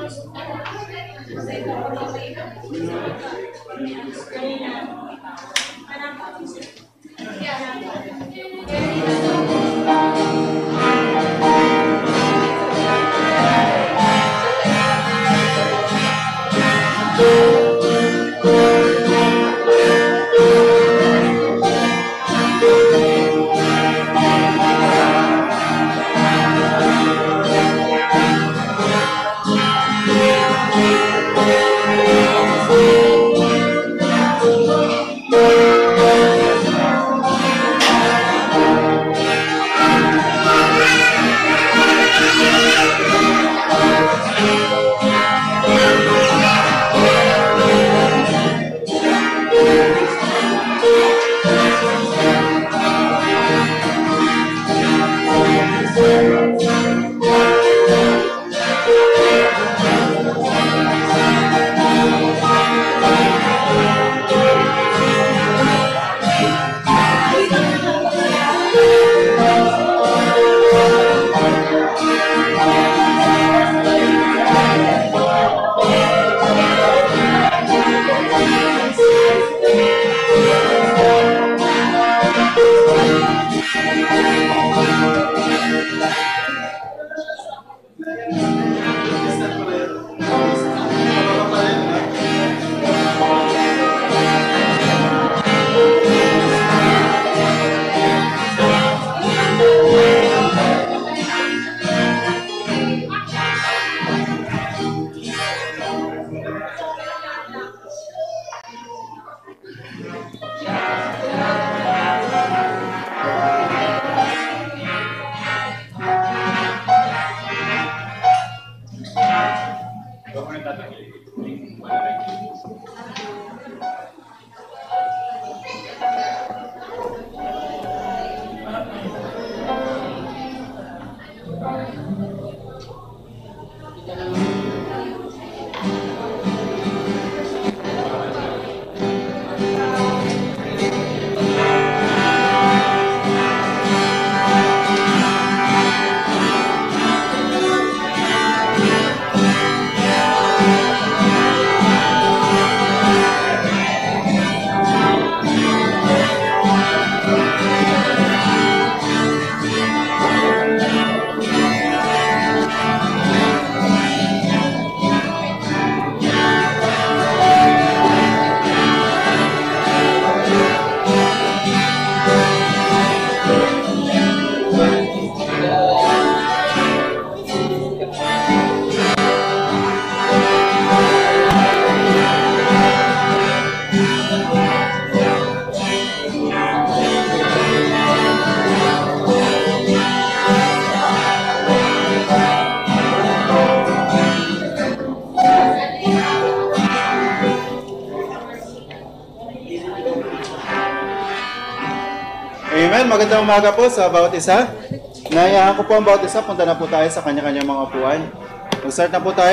Amen. Magandang umaga po sa bawat isa. Naiyahan ko po ang bawat isa. Punta na po tayo sa kanya-kanya mga upuan. Mag-start na po tayo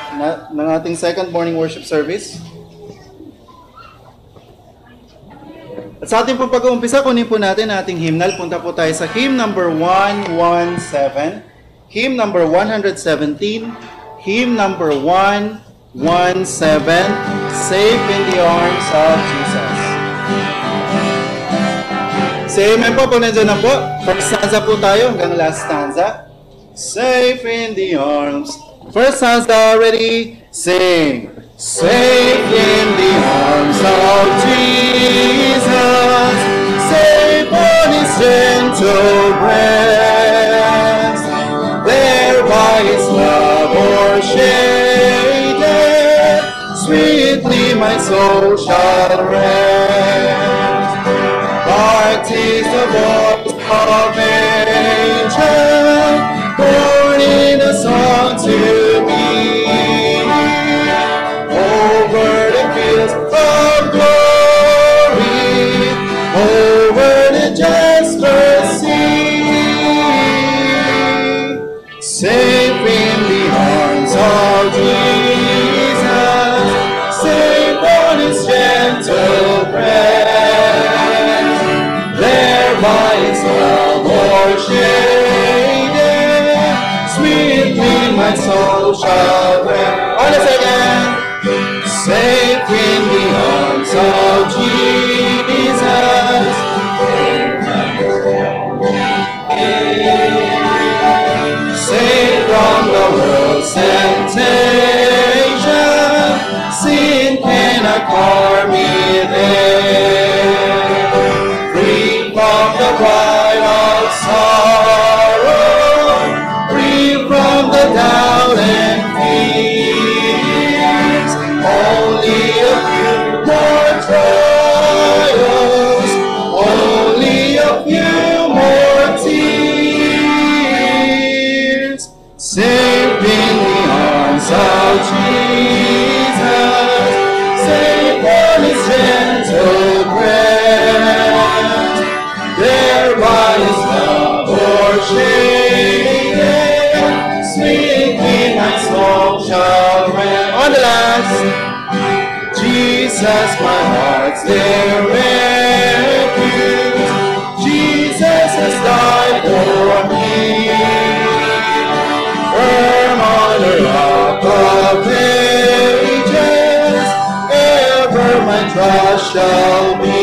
ng ating second morning worship service. At sa ating pong pag-uumpisa, kunin po natin ating hymnal. Punta po tayo sa hymn number 117, hymn number 117, hymn number 117, Safe in the Arms of Jesus. Say amen po pag nandiyan na po. First stanza po tayo hanggang last stanza. Safe in the arms. First stanza, ready? Sing. Safe in the arms of Jesus. Safe on His gentle breast. There by His love o'ershaded, sweetly my soul shall rest. Heart is the voice of angel, born in a song to me. Over the fields of glory, over the jasper sea, safe in the arms of Jesus, safe on His gentle breast. By His love o'ershaded, sweetly my soul shall rest. Safe in the arms of Jesus, safe on his gentle breast. There by his love o'ershaded, sweet in my soul shall rest. On the last, Jesus, my heart's their refuge. Jesus has died for me. Firm on the rock of ages, ever my trust shall be.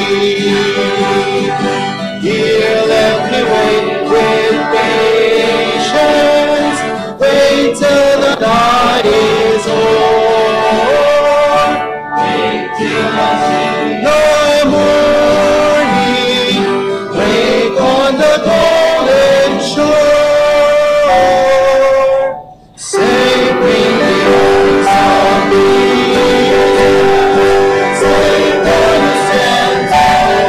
Here let me wait with patience, wait till the night is o'er. Wait till I see the morning, wake on the golden shore. Safe in the arms of Jesus, safe on his gentle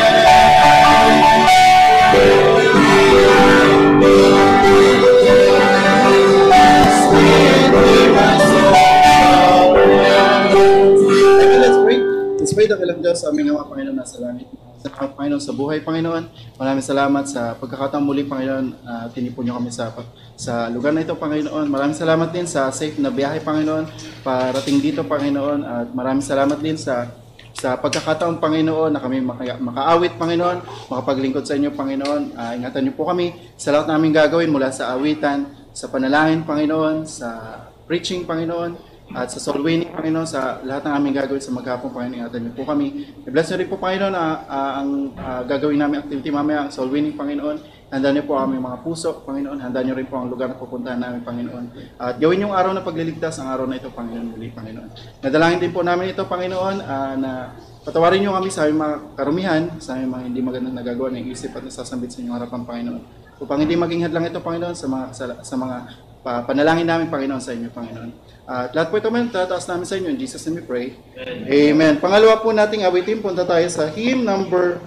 breast. Sweet in my soul shall rest. Amen, let's pray. Let's pray, dakilang Diyos, sa aming mga Panginoon nasa langit. Salamat, Panginoon, sa buhay, Panginoon. Maraming salamat sa pagkakataong muli, Panginoon. Tinipon niyo kami sa lugar na ito, Panginoon. Maraming salamat din sa safe na biyahe, Panginoon, parating dito, Panginoon. At maraming salamat din sa pagkakataong, Panginoon, na kami makaawit, Panginoon, makapaglingkod sa inyo, Panginoon. Ingatan niyo po kami sa lahat naming gagawin mula sa awitan, sa panalangin, Panginoon, sa preaching, Panginoon, at sa soul winning, Panginoon, sa lahat ng aming gagawin sa maghapon, Panginoon, ingatan niyo po kami. I-bless niyo rin po, Panginoon, ang gagawin namin activity mamaya, ang soul winning, Panginoon. Handa niyo po ang aming mga puso, Panginoon. Handa niyo rin po ang lugar na pupuntahan namin, Panginoon. At gawin yung araw na pagliligtas, ang araw na ito, Panginoon, muli, Panginoon. Nadalangin din po namin ito, Panginoon, na patawarin niyo kami sa aming mga karumihan, sa aming mga hindi magandang nagagawa ng isip at nasasambit sa inyong harapan, Panginoon. Upang hindi maging hadlang ito, Panginoon, sa mga panalangin namin, Panginoon, sa inyo, Panginoon. At lahat po ito, man, tataas namin sa inyo. In Jesus' name we pray. Amen. Pangalawa po nating awitin, punta tayo sa hymn number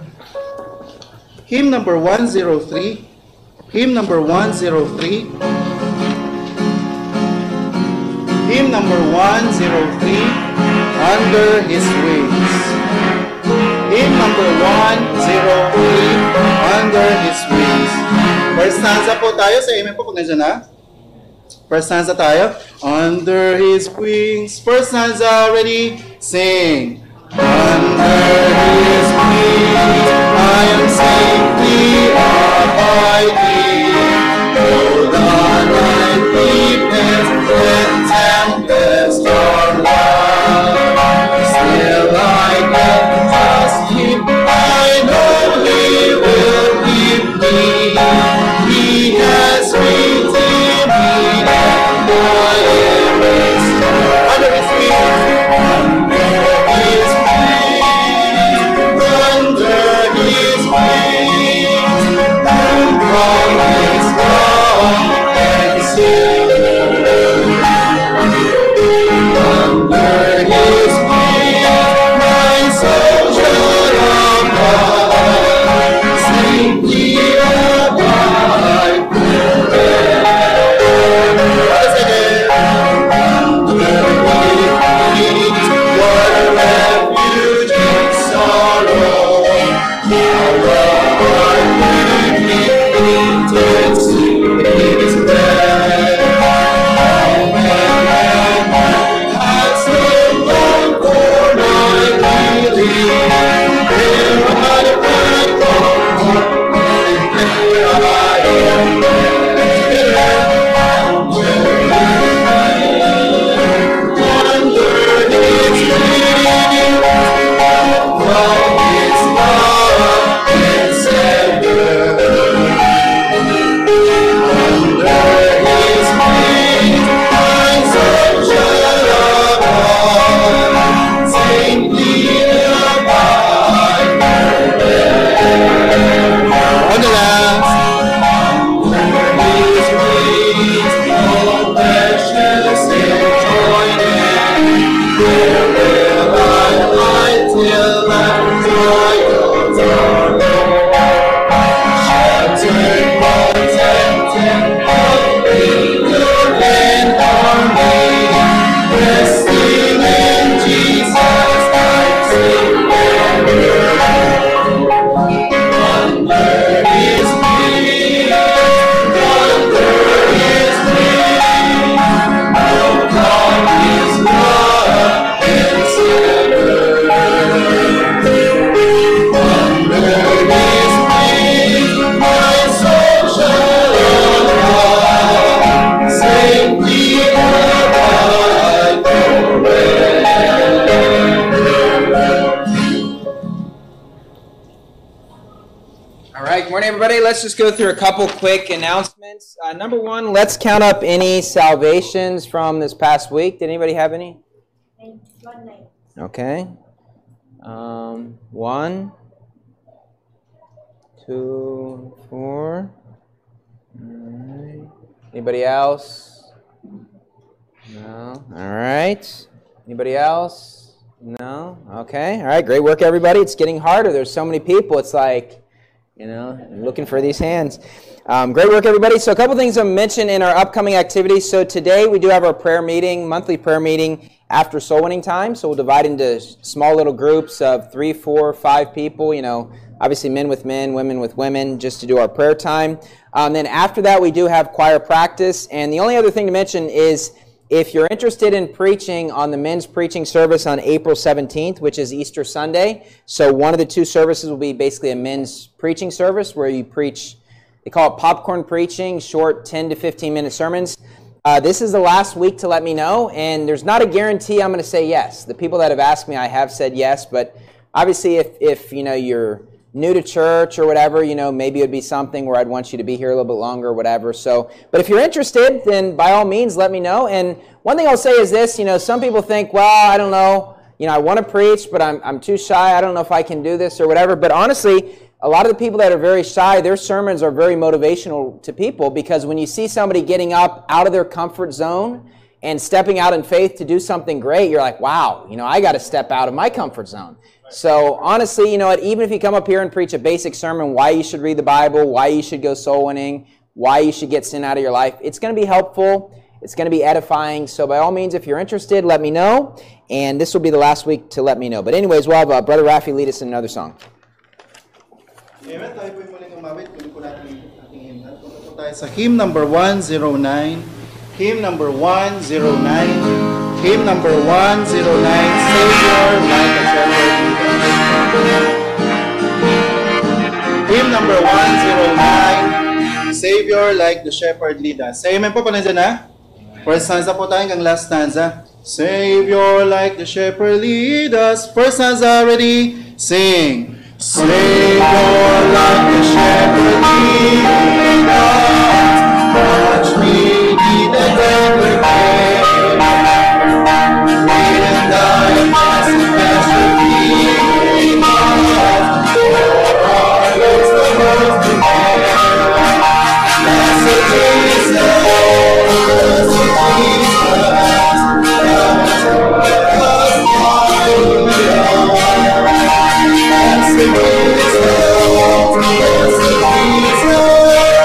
103. Hymn number 103. Hymn number 103, Under His Wings. Hymn number 103, Under His Wings. First stanza po tayo sa amen po pag nandiyan na. First stanza tayo. Under His wings. First stanza, ready? Sing. Under His wings, I am safely abiding. Though the night deepens and tempest are loud, still I can trust Him. I know He will keep me. He has redeemed me. Under His wings, under His wings, let's just go through a couple quick announcements. Number one, let's count up any salvations from this past week. Did anybody have any? 1 Okay. 1, 2, 4. All right. Anybody else? No. All right. Anybody else? No. Okay. All right. Great work, everybody. It's getting harder. There's so many people. It's like, looking for these hands. Great work, everybody. So a couple things I'll mention in our upcoming activities. So today we do have our prayer meeting, monthly prayer meeting after soul winning time. So we'll divide into small little groups of 3, 4, 5 people, obviously men with men, women with women, just to do our prayer time. Then after that, we do have choir practice. And the only other thing to mention is if you're interested in preaching on the men's preaching service on April 17th, which is Easter Sunday, so one of the 2 services will be basically a men's preaching service where you preach, they call it popcorn preaching, short 10 to 15-minute sermons. This is the last week to let me know, and there's not a guarantee I'm going to say yes. The people that have asked me, I have said yes, but obviously if you're new to church or whatever, maybe it would be something where I'd want you to be here a little bit longer or whatever. So, but if you're interested, then by all means, let me know. And one thing I'll say is this, some people think, well, I don't know, I want to preach, but I'm too shy. I don't know if I can do this or whatever. But honestly, a lot of the people that are very shy, their sermons are very motivational to people, because when you see somebody getting up out of their comfort zone and stepping out in faith to do something great, you're like, wow, I got to step out of my comfort zone. So honestly, even if you come up here and preach a basic sermon, why you should read the Bible, why you should go soul winning, why you should get sin out of your life, it's going to be helpful. It's going to be edifying. So by all means, if you're interested, let me know. And this will be the last week to let me know. But anyways, we'll have Brother Rafi lead us in another song. Amen. Tayo po'y muling umawit. Kunin po natin yung ating hymnal. Punta po tayo sa hymn number 109. Hymn number 109. Hymn number 109. Savior, like a shepherd. Hymn number 109. Savior, like the shepherd, lead us. Say amen po. Panandiyan na? First stanza po tayo hanggang last stanza. Savior, like the shepherd, lead us. First stanza, ready? Sing. Savior, like the shepherd, lead us. Watch me, lead and ever care. Lead and die, past the pasture, lead us. For our lives the world to bear. Blessed Jesus, blessed Jesus, blessed Jesus, blessed Jesus.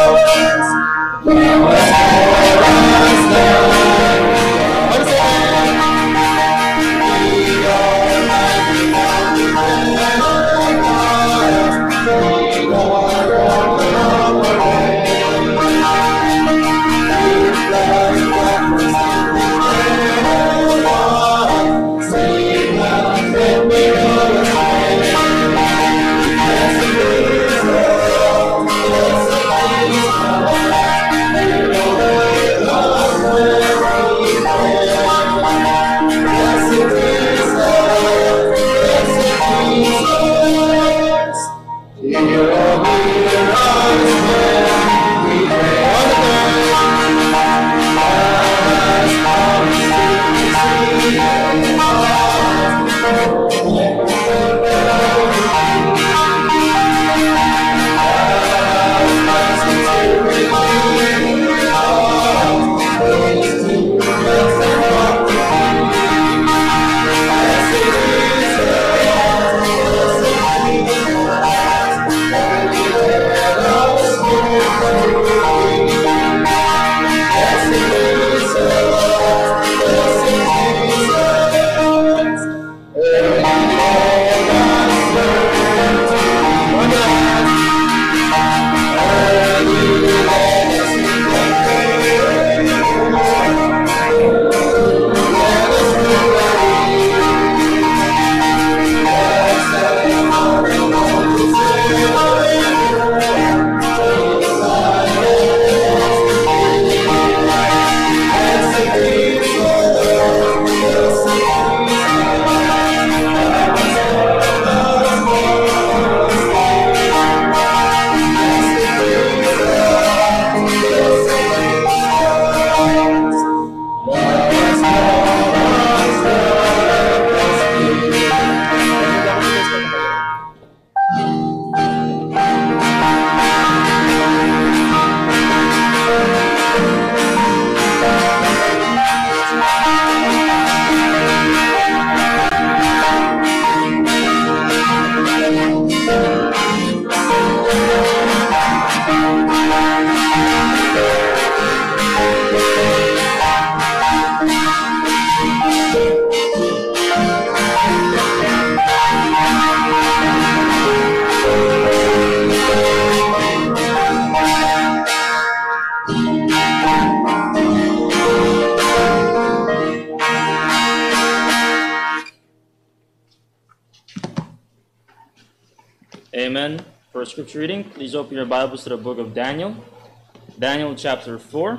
amen. For scripture reading, please open your Bibles to the book of Daniel. Daniel chapter 4.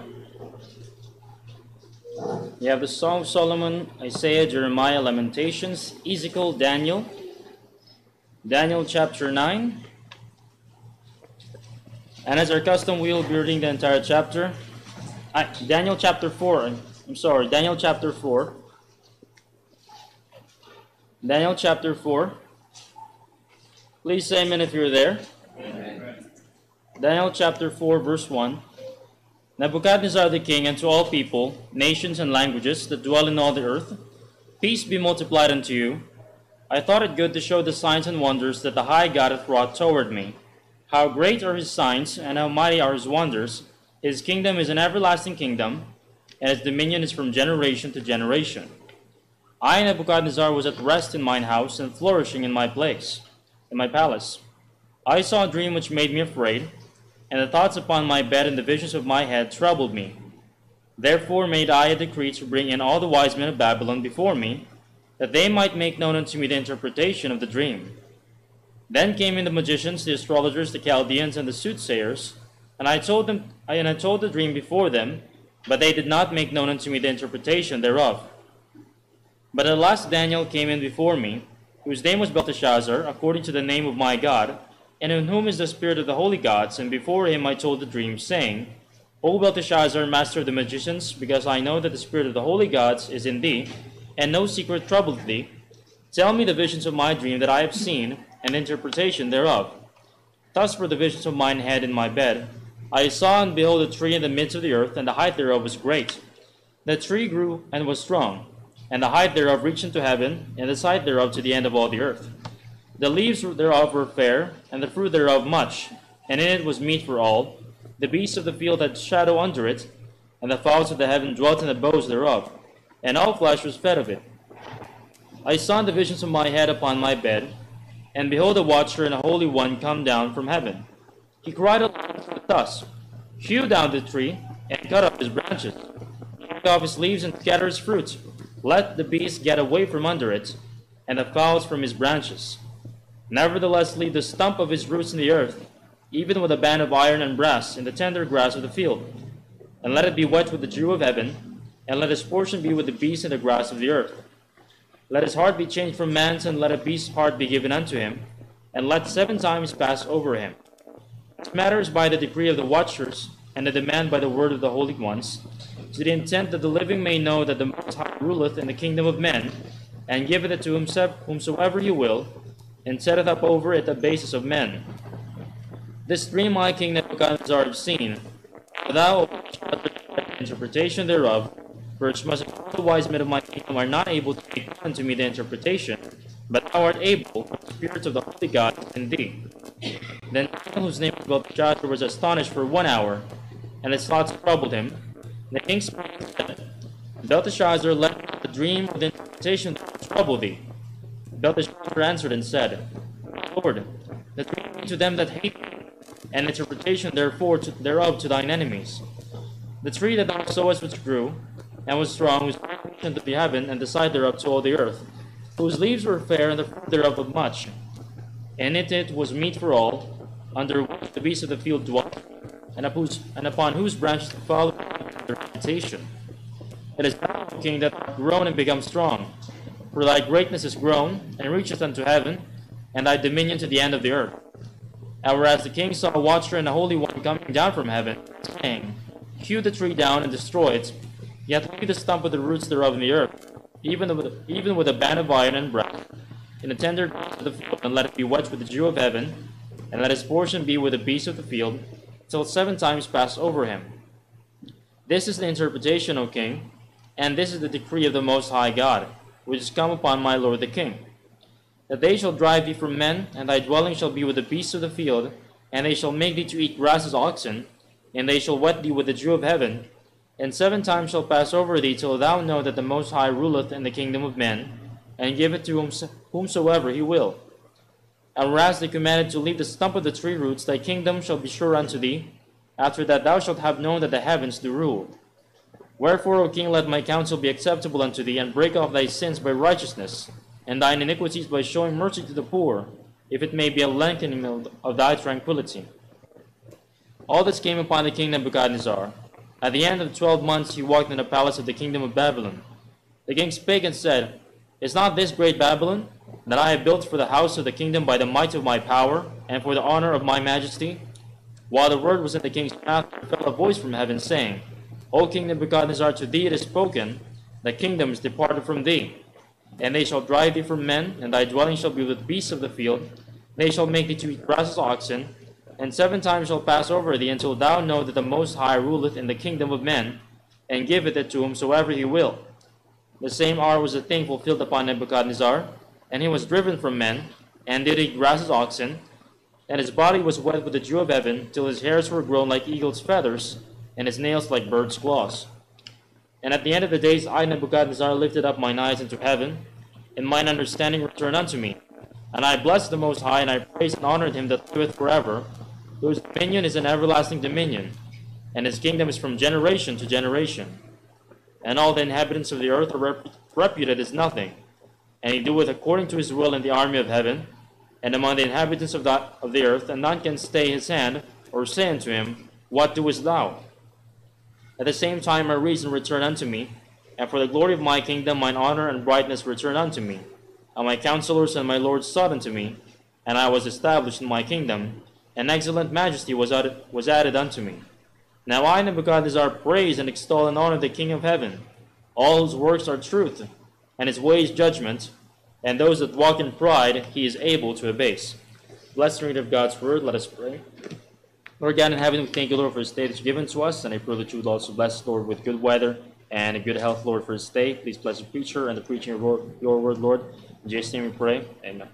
You have the Song of Solomon, Isaiah, Jeremiah, Lamentations, Ezekiel, Daniel. Daniel chapter 9. And as our custom, we will be reading the entire chapter. Daniel chapter 4. Daniel chapter 4. Daniel chapter 4. Please say amen if you're there. Amen. Daniel chapter 4, verse 1. Nebuchadnezzar the king, and to all people, nations, and languages that dwell in all the earth, peace be multiplied unto you. I thought it good to show the signs and wonders that the high God hath wrought toward me. How great are his signs, and how mighty are his wonders. His kingdom is an everlasting kingdom, and his dominion is from generation to generation. I, Nebuchadnezzar, was at rest in mine house, and flourishing in my place, in my palace. I saw a dream which made me afraid, and the thoughts upon my bed and the visions of my head troubled me. Therefore made I a decree to bring in all the wise men of Babylon before me, that they might make known unto me the interpretation of the dream. Then came in the magicians, the astrologers, the Chaldeans, and the soothsayers, and I told the dream before them, but they did not make known unto me the interpretation thereof. But at last Daniel came in before me, whose name was Belteshazzar, according to the name of my God, and in whom is the spirit of the holy gods. And before him I told the dream, saying, O Belteshazzar, master of the magicians, because I know that the spirit of the holy gods is in thee, and no secret troubleth thee, tell me the visions of my dream that I have seen, and the interpretation thereof. Thus were the visions of mine head in my bed. I saw and behold a tree in the midst of the earth, and the height thereof was great. The tree grew and was strong, and the height thereof reached unto heaven, and the sight thereof to the end of all the earth. The leaves thereof were fair, and the fruit thereof much, and in it was meat for all. The beasts of the field had shadow under it, and the fowls of the heaven dwelt in the boughs thereof, and all flesh was fed of it. I saw in the visions of my head upon my bed, and behold a watcher and a holy one come down from heaven. He cried aloud thus, Hew down the tree, and cut off his branches, take off his leaves, and scatter his fruit. Let the beasts get away from under it, and the fowls from his branches. Nevertheless leave the stump of his roots in the earth, even with a band of iron and brass in the tender grass of the field. And let it be wet with the dew of heaven, and let his portion be with the beasts in the grass of the earth. Let his heart be changed from man's, and let a beast's heart be given unto him, and let 7 times pass over him. This matter is by the decree of the watchers, and the demand by the word of the holy ones, to the intent that the living may know that the Most High ruleth in the kingdom of men, and giveth it to whomsoever he will, and setteth up over it the basis of men. This dream I, King Nebuchadnezzar, have seen. Thou, O the interpretation thereof, for it must all the wise men of my kingdom are not able to make known unto me the interpretation, but thou art able, for the spirits of the holy God is in thee. Then Daniel, whose name was Belteshazzar, was astonished for 1 hour, and his thoughts troubled him. The king spake and said, Belteshazzar, let not the dream or the interpretation trouble thee. Belteshazzar answered and said, Lord, the dream be to them that hate thee, and the interpretation therefore thereof to thine enemies. The tree that thou sawest which grew, and was strong, whose height unto the heaven, and the sight thereof to all the earth, whose leaves were fair, and the fruit thereof was much. And in it was meat for all, under which the beasts of the field dwelt, and upon whose branches the fowl their habitation. It is thou, O king, that art grown and become strong, for thy greatness is grown, and reacheth unto heaven, and thy dominion to the end of the earth. And whereas the king saw a watcher and a holy one coming down from heaven, saying, Hew the tree down and destroy it, yet leave the stump of the roots thereof in the earth, even with a band of iron and brass, in the tender grass of the field, and let it be wet with the dew of heaven, and let his portion be with the beasts of the field, till 7 times pass over him. This is the interpretation, O king, and this is the decree of the Most High God, which is come upon my lord the king, that they shall drive thee from men, and thy dwelling shall be with the beasts of the field, and they shall make thee to eat grass as oxen, and they shall wet thee with the dew of heaven, and 7 times shall pass over thee, till thou know that the Most High ruleth in the kingdom of men, and giveth to whomsoever he will. And whereas they commanded to leave the stump of the tree roots, thy kingdom shall be sure unto thee. After that thou shalt have known that the heavens do rule. Wherefore, O king, let my counsel be acceptable unto thee, and break off thy sins by righteousness, and thine iniquities by showing mercy to the poor, if it may be a lengthening of thy tranquility. All this came upon the king Nebuchadnezzar. At the end of 12 months he walked in the palace of the kingdom of Babylon. The king spake and said, Is not this great Babylon, that I have built for the house of the kingdom by the might of my power, and for the honor of my majesty? While the word was in the king's mouth, there fell a voice from heaven, saying, O king Nebuchadnezzar, to thee it is spoken, the kingdom is departed from thee. And they shall drive thee from men, and thy dwelling shall be with beasts of the field. They shall make thee to eat grass as oxen, and 7 times shall pass over thee, until thou know that the Most High ruleth in the kingdom of men, and giveth it to whomsoever he will. The same hour was the thing fulfilled upon Nebuchadnezzar, and he was driven from men, and did eat grass as oxen, and his body was wet with the dew of heaven, till his hairs were grown like eagle's feathers, and his nails like bird's claws. And at the end of the days I, Nebuchadnezzar, lifted up mine eyes into heaven, and mine understanding returned unto me. And I blessed the Most High, and I praised and honored him that liveth forever, whose dominion is an everlasting dominion, and his kingdom is from generation to generation. And all the inhabitants of the earth are reputed as nothing, and he doeth according to his will in the army of heaven, and among the inhabitants of the earth, and none can stay his hand, or say unto him, What doest thou? At the same time my reason returned unto me, and for the glory of my kingdom mine honor and brightness returned unto me. And my counselors and my lords sought unto me, and I was established in my kingdom, and excellent majesty was added unto me. Now I, Nebuchadnezzar, praise and extol and honor the King of heaven, all whose works are truth, and his ways judgment, and those that walk in pride he is able to abase. Blessed reading of God's word, let us pray. Lord God in heaven, we thank you, Lord, for this day that you've given to us, and I pray that you would also bless, Lord, with good weather and good health, Lord, for this day. Please bless the preacher and the preaching of your word, Lord. In Jesus' name we pray. Amen.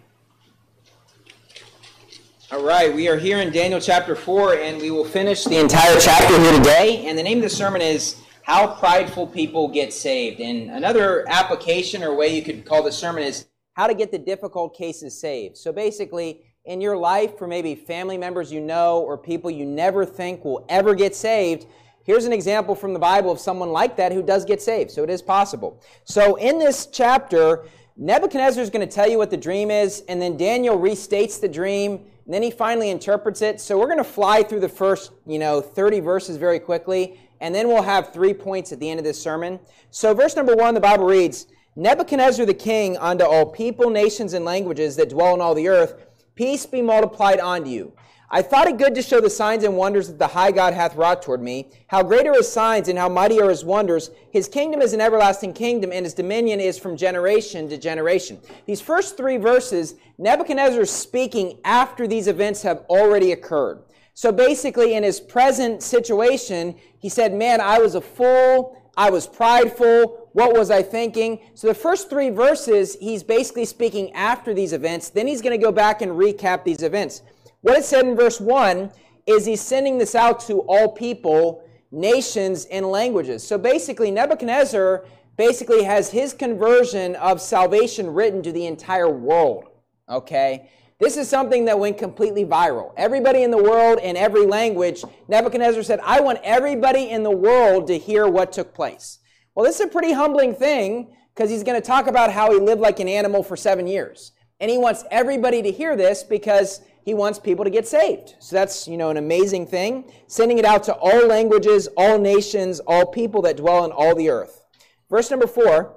All right, we are here in Daniel chapter 4, and we will finish the entire chapter here today. And the name of the sermon is How Prideful People Get Saved. And another application or way you could call the sermon is How to Get the Difficult Cases Saved. So basically, in your life, for maybe family members you know or people you never think will ever get saved, here's an example from the Bible of someone like that who does get saved. So it is possible. So in this chapter, Nebuchadnezzar is going to tell you what the dream is, and then Daniel restates the dream, and then he finally interprets it. So we're going to fly through the first, 30 verses very quickly, and then we'll have 3 points at the end of this sermon. So verse number 1, the Bible reads, Nebuchadnezzar the king unto all people, nations, and languages that dwell on all the earth, peace be multiplied unto you. I thought it good to show the signs and wonders that the high God hath wrought toward me. How great are his signs and how mighty are his wonders. His kingdom is an everlasting kingdom, and his dominion is from generation to generation. These first 3 verses, Nebuchadnezzar is speaking after these events have already occurred. So basically, in his present situation, he said, man, I was a fool. I was prideful. What was I thinking? So the first 3 verses, he's basically speaking after these events. Then he's going to go back and recap these events. What it said in verse 1 is he's sending this out to all people, nations, and languages. So basically, Nebuchadnezzar basically has his conversion of salvation written to the entire world. Okay? This is something that went completely viral. Everybody in the world, in every language, Nebuchadnezzar said, I want everybody in the world to hear what took place. Well, this is a pretty humbling thing because he's going to talk about how he lived like an animal for 7 years. And he wants everybody to hear this because he wants people to get saved. So that's, an amazing thing. Sending it out to all languages, all nations, all people that dwell on all the earth. Verse number 4,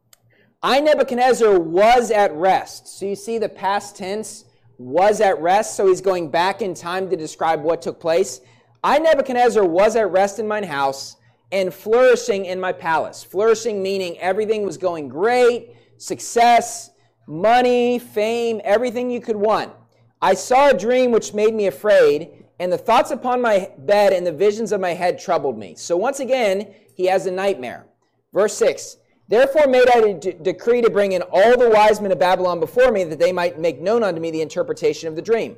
I, Nebuchadnezzar, was at rest. So you see the past tense, was at rest. So he's going back in time to describe what took place. I, Nebuchadnezzar, was at rest in mine house and flourishing in my palace. Flourishing meaning everything was going great, success, money, fame, everything you could want. I saw a dream which made me afraid, and the thoughts upon my bed and the visions of my head troubled me. So once again, he has a nightmare. Verse 6, therefore made I a decree to bring in all the wise men of Babylon before me, that they might make known unto me the interpretation of the dream.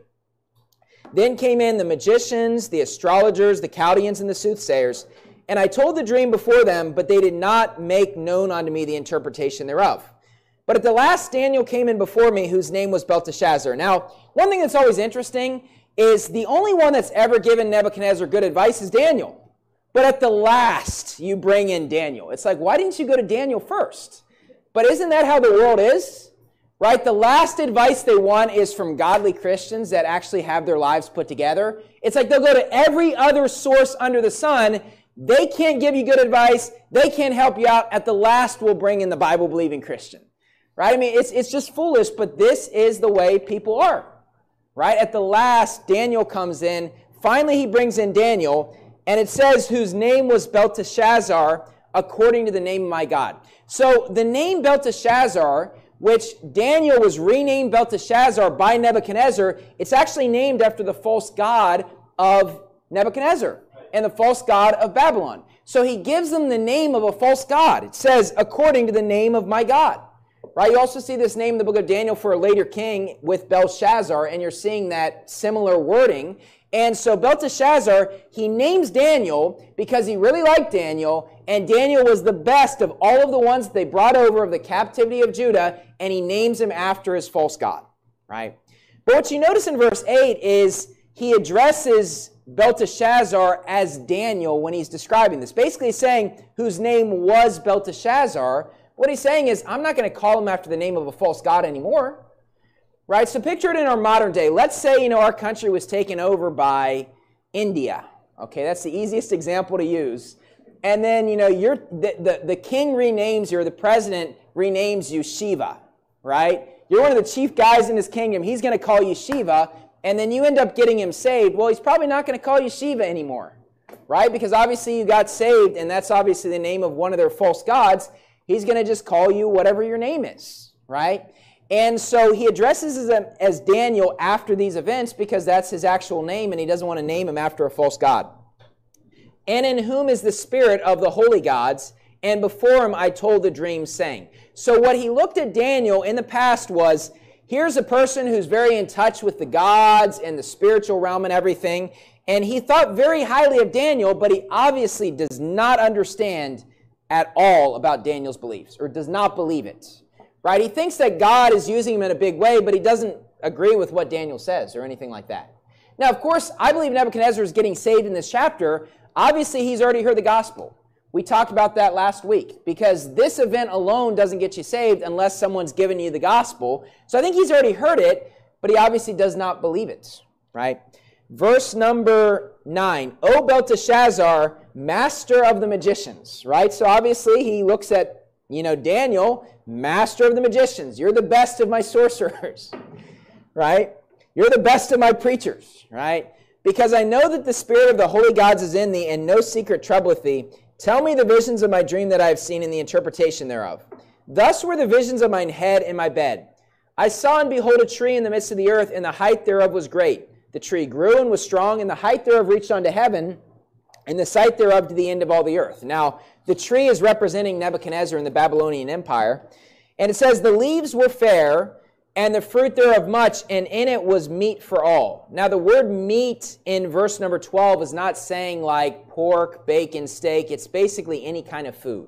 Then came in the magicians, the astrologers, the Chaldeans, and the soothsayers, and I told the dream before them, but they did not make known unto me the interpretation thereof. But at the last, Daniel came in before me, whose name was Belteshazzar. Now, one thing that's always interesting is the only one that's ever given Nebuchadnezzar good advice is Daniel. But at the last, you bring in Daniel. It's like, why didn't you go to Daniel first? But isn't that how the world is? right? The last advice they want is from godly Christians that actually have their lives put together. It's like they'll go to every other source under the sun. They can't give you good advice. They can't help you out. At the last, we'll bring in the Bible-believing Christian, right? I mean, it's just foolish, but this is the way people are, right? At the last, Daniel comes in. Finally, he brings in Daniel, and it says, whose name was Belteshazzar, according to the name of my God. So the name Belteshazzar, which Daniel was renamed Belteshazzar by Nebuchadnezzar, it's actually named after the false god of Nebuchadnezzar and the false god of Babylon. So he gives them the name of a false god. It says, according to the name of my God. Right? You also see this name in the book of Daniel for a later king with Belshazzar, and you're seeing that similar wording. And so Belteshazzar, he names Daniel because he really liked Daniel, and Daniel was the best of all of the ones they brought over of the captivity of Judah, and he names him after his false god, right? But what you notice in verse 8 is he addresses Belteshazzar as Daniel when he's describing this. Basically he's saying, whose name was Belteshazzar. What he's saying is, I'm not going to call him after the name of a false god anymore. Right? So picture it in our modern day. Let's say, our country was taken over by India. Okay, that's the easiest example to use. And then, the king renames you, or the president renames you Shiva, right? You're one of the chief guys in his kingdom. He's going to call you Shiva, and then you end up getting him saved. Well, he's probably not going to call you Shiva anymore, right? Because obviously you got saved, and that's obviously the name of one of their false gods. He's going to just call you whatever your name is, right? And so he addresses him as Daniel after these events because that's his actual name, and he doesn't want to name him after a false god. And in whom is the spirit of the holy gods, and before him I told the dream, saying. So what he looked at Daniel in the past was, here's a person who's very in touch with the gods and the spiritual realm and everything, and he thought very highly of Daniel, but he obviously does not understand at all about Daniel's beliefs, or does not believe it. Right? He thinks that God is using him in a big way, but he doesn't agree with what Daniel says or anything like that. Now, of course, I believe Nebuchadnezzar is getting saved in this chapter. Obviously, he's already heard the gospel. We talked about that last week because this event alone doesn't get you saved unless someone's given you the gospel. So I think he's already heard it, but he obviously does not believe it. Right? Verse number 9, O Belteshazzar, master of the magicians. Right? So obviously he looks at Daniel, master of the magicians. You're the best of my sorcerers, right? You're the best of my preachers, right? Because I know that the spirit of the holy gods is in thee, and no secret troubleth thee. Tell me the visions of my dream that I have seen and the interpretation thereof. Thus were the visions of mine head in my bed. I saw and behold a tree in the midst of the earth, and the height thereof was great. The tree grew and was strong, and the height thereof reached unto heaven, and the sight thereof to the end of all the earth. Now, the tree is representing Nebuchadnezzar in the Babylonian Empire. And it says, the leaves were fair, and the fruit thereof much, and in it was meat for all. Now, the word meat in verse number 12 is not saying like pork, bacon, steak. It's basically any kind of food.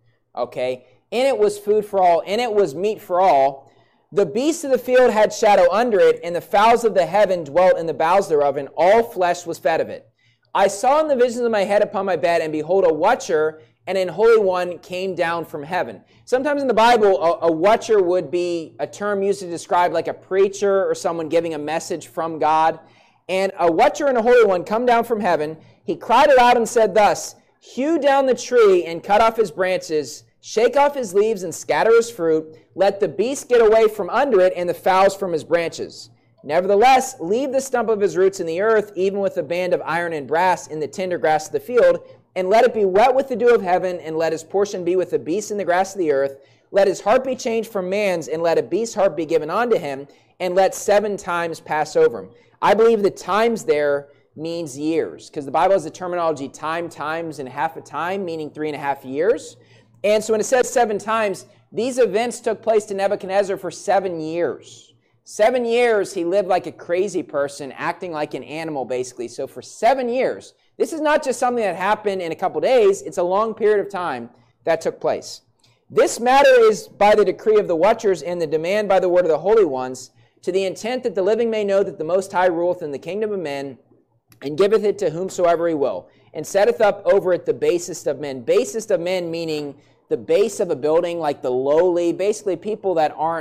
Okay? In it was food for all. In it was meat for all. The beasts of the field had shadow under it, and the fowls of the heaven dwelt in the boughs thereof, and all flesh was fed of it. I saw in the visions of my head upon my bed, and behold, a watcher and an holy one came down from heaven. Sometimes in the Bible, a watcher would be a term used to describe like a preacher or someone giving a message from God. And a watcher and a holy one come down from heaven. He cried it out and said thus, hew down the tree and cut off his branches, shake off his leaves and scatter his fruit. Let the beast get away from under it and the fowls from his branches. Nevertheless, leave the stump of his roots in the earth, even with a band of iron and brass in the tender grass of the field, and let it be wet with the dew of heaven, and let his portion be with the beasts in the grass of the earth. Let his heart be changed from man's, and let a beast's heart be given unto him, and let 7 times pass over him. I believe the times there means years, because the Bible has the terminology time, times, and half a time, meaning 3.5 years. And so when it says 7 times, these events took place to Nebuchadnezzar for 7 years. 7 years, he lived like a crazy person, acting like an animal, basically. So for 7 years, this is not just something that happened in a couple days. It's a long period of time that took place. This matter is by the decree of the watchers and the demand by the word of the holy ones, to the intent that the living may know that the Most High ruleth in the kingdom of men, and giveth it to whomsoever he will, and setteth up over it the basest of men. Basest of men meaning the base of a building, like the lowly, basically people that aren't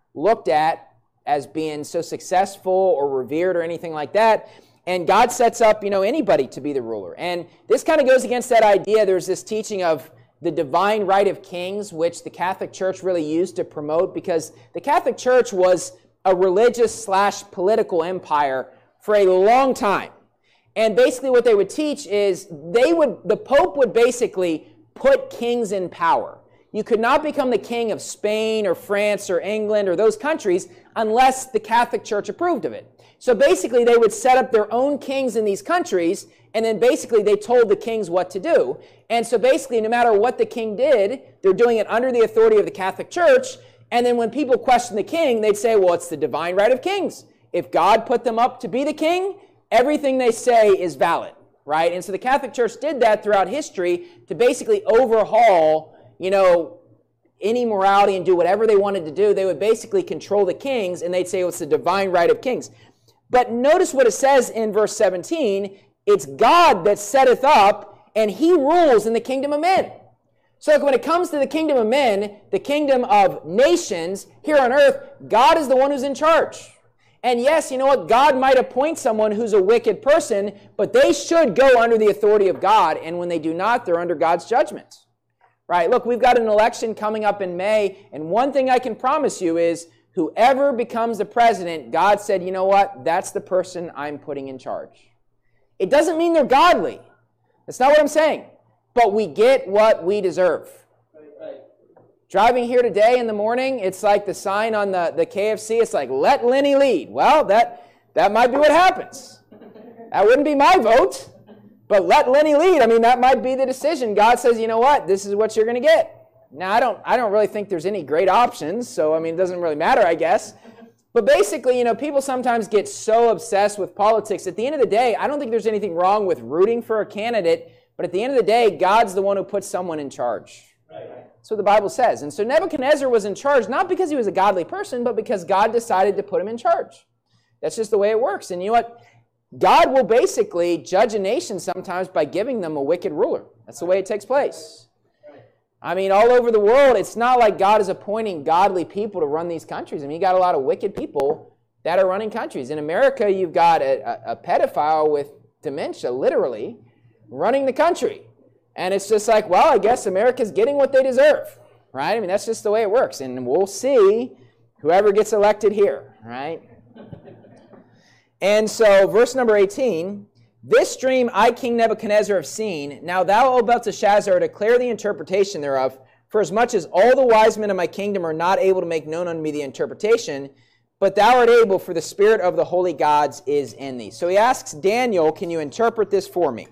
looked at as being so successful or revered or anything like that. And God sets up, anybody to be the ruler. And this kind of goes against that idea. There's this teaching of the divine right of kings, which the Catholic Church really used to promote, because the Catholic Church was a religious/political empire for a long time. And basically what they would teach is the Pope would basically put kings in power. You could not become the king of Spain or France or England or those countries unless the Catholic Church approved of it. So basically they would set up their own kings in these countries, and then basically they told the kings what to do. And so basically no matter what the king did, they're doing it under the authority of the Catholic Church. And then when people question the king, they'd say, well, it's the divine right of kings. If God put them up to be the king, everything they say is valid, right? And so the Catholic Church did that throughout history to basically overhaul, any morality and do whatever they wanted to do. They would basically control the kings, and they'd say, well, it's the divine right of kings. But notice what it says in verse 17. It's God that setteth up, and he rules in the kingdom of men. So when it comes to the kingdom of men, the kingdom of nations here on earth, God is the one who's in charge. And yes, you know what? God might appoint someone who's a wicked person, but they should go under the authority of God. And when they do not, they're under God's judgment. Right? Look, we've got an election coming up in May, and one thing I can promise you is whoever becomes the president, God said, you know what? That's the person I'm putting in charge. It doesn't mean they're godly. That's not what I'm saying. But we get what we deserve. Driving here today in the morning, it's like the sign on the KFC. It's like, let Lenny lead. Well, that might be what happens. That wouldn't be my vote. But let Lenny lead. I mean, that might be the decision. God says, you know what? This is what you're going to get. Now, I don't really think there's any great options. So, I mean, it doesn't really matter, I guess. But basically, people sometimes get so obsessed with politics. At the end of the day, I don't think there's anything wrong with rooting for a candidate. But at the end of the day, God's the one who puts someone in charge. That's what the Bible says. And so Nebuchadnezzar was in charge, not because he was a godly person, but because God decided to put him in charge. That's just the way it works. And you know what? God will basically judge a nation sometimes by giving them a wicked ruler. That's the way it takes place. I mean, all over the world, it's not like God is appointing godly people to run these countries. I mean, you got a lot of wicked people that are running countries. In America, you've got a pedophile with dementia, literally, running the country. And it's just like, well, I guess America's getting what they deserve, right? I mean, that's just the way it works. And we'll see whoever gets elected here, right? And so, verse number 18, this dream I, King Nebuchadnezzar, have seen. Now thou, O Belteshazzar, declare the interpretation thereof, for as much as all the wise men of my kingdom are not able to make known unto me the interpretation, but thou art able, for the spirit of the holy gods is in thee. So he asks Daniel, can you interpret this for me?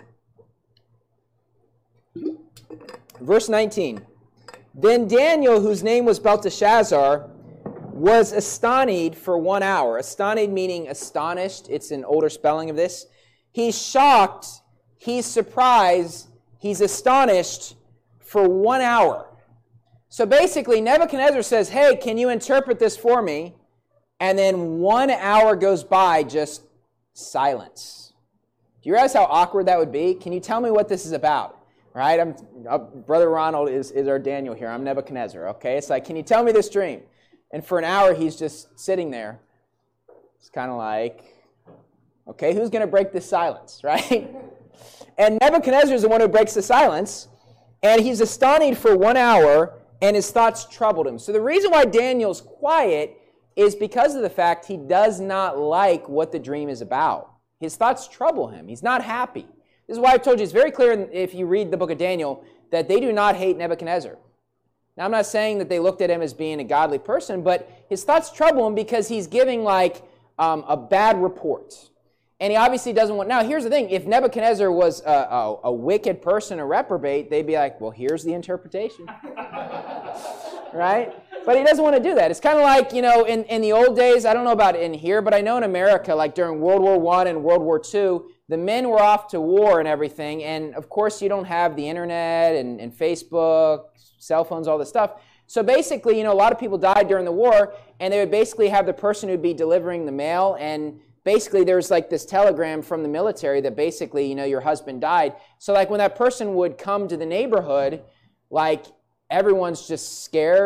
Verse 19, then Daniel, whose name was Belteshazzar, was astonished for 1 hour. Astonished meaning astonished. It's an older spelling of this. He's shocked. He's surprised. He's astonished for 1 hour. So basically, Nebuchadnezzar says, hey, can you interpret this for me? And then 1 hour goes by, just silence. Do you realize how awkward that would be? Can you tell me what this is about? Right? Brother Ronald is our Daniel here. I'm Nebuchadnezzar. Okay? It's like, can you tell me this dream? And for an hour, he's just sitting there. It's kind of like, okay, who's going to break this silence, right? And Nebuchadnezzar is the one who breaks the silence. And he's astonished for 1 hour, and his thoughts troubled him. So the reason why Daniel's quiet is because of the fact he does not like what the dream is about. His thoughts trouble him. He's not happy. This is why I've told you, it's very clear if you read the book of Daniel, that they do not hate Nebuchadnezzar. Now, I'm not saying that they looked at him as being a godly person, but his thoughts trouble him because he's giving like a bad report. And he obviously doesn't want... Now, here's the thing. If Nebuchadnezzar was a wicked person, a reprobate, they'd be like, well, here's the interpretation. Right? But he doesn't want to do that. It's kind of like, in the old days, I don't know about in here, but I know in America, like during World War I and World War II, the men were off to war and everything. And, of course, you don't have the internet and Facebook, cell phones, all this stuff. So basically, a lot of people died during the war, and they would basically have the person who'd be delivering the mail, and basically there's like this telegram from the military that basically, your husband died. So like when that person would come to the neighborhood, like everyone's just scared.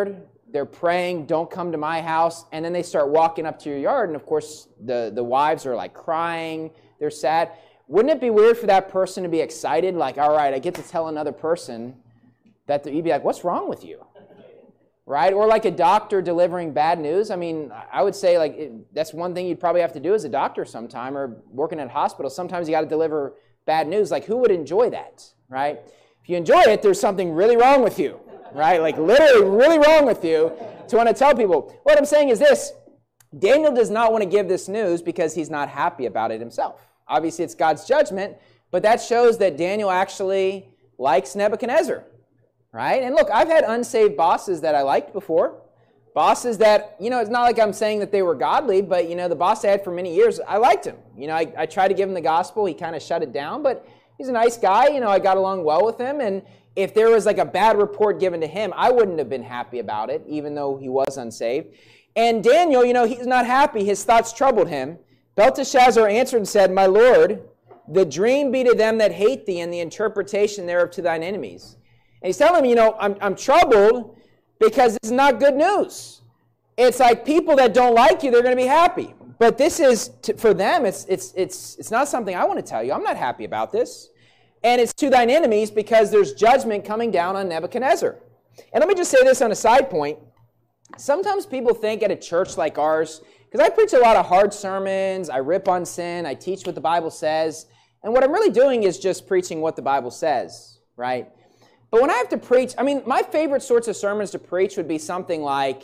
they're praying, don't come to my house, and then they start walking up to your yard, and of course the wives are like crying, they're sad. Wouldn't it be weird for that person to be excited, like, all right, I get to tell another person that you'd be like, what's wrong with you? Right? Or like a doctor delivering bad news. I mean, I would say like that's one thing you'd probably have to do as a doctor sometime, or working at a hospital. Sometimes you got to deliver bad news. Like, who would enjoy that, right? If you enjoy it, there's something really wrong with you, right? Like literally really wrong with you to want to tell people. What I'm saying is this: Daniel does not want to give this news because he's not happy about it himself. Obviously, it's God's judgment, but that shows that Daniel actually likes Nebuchadnezzar, right? And look, I've had unsaved bosses that I liked before. Bosses that, it's not like I'm saying that they were godly, but, the boss I had for many years, I liked him. I tried to give him the gospel. He kind of shut it down, but he's a nice guy. I got along well with him. And if there was like a bad report given to him, I wouldn't have been happy about it, even though he was unsaved. And Daniel, he's not happy. His thoughts troubled him. Belteshazzar answered and said, My Lord, the dream be to them that hate thee, and the interpretation thereof to thine enemies. And he's telling him, I'm troubled because this is not good news. It's like people that don't like you, they're going to be happy. But this is, for them, it's not something I want to tell you. I'm not happy about this. And it's to thine enemies because there's judgment coming down on Nebuchadnezzar. And let me just say this on a side point. Sometimes people think at a church like ours, because I preach a lot of hard sermons, I rip on sin, I teach what the Bible says, and what I'm really doing is just preaching what the Bible says, right? But when I have to preach, my favorite sorts of sermons to preach would be something like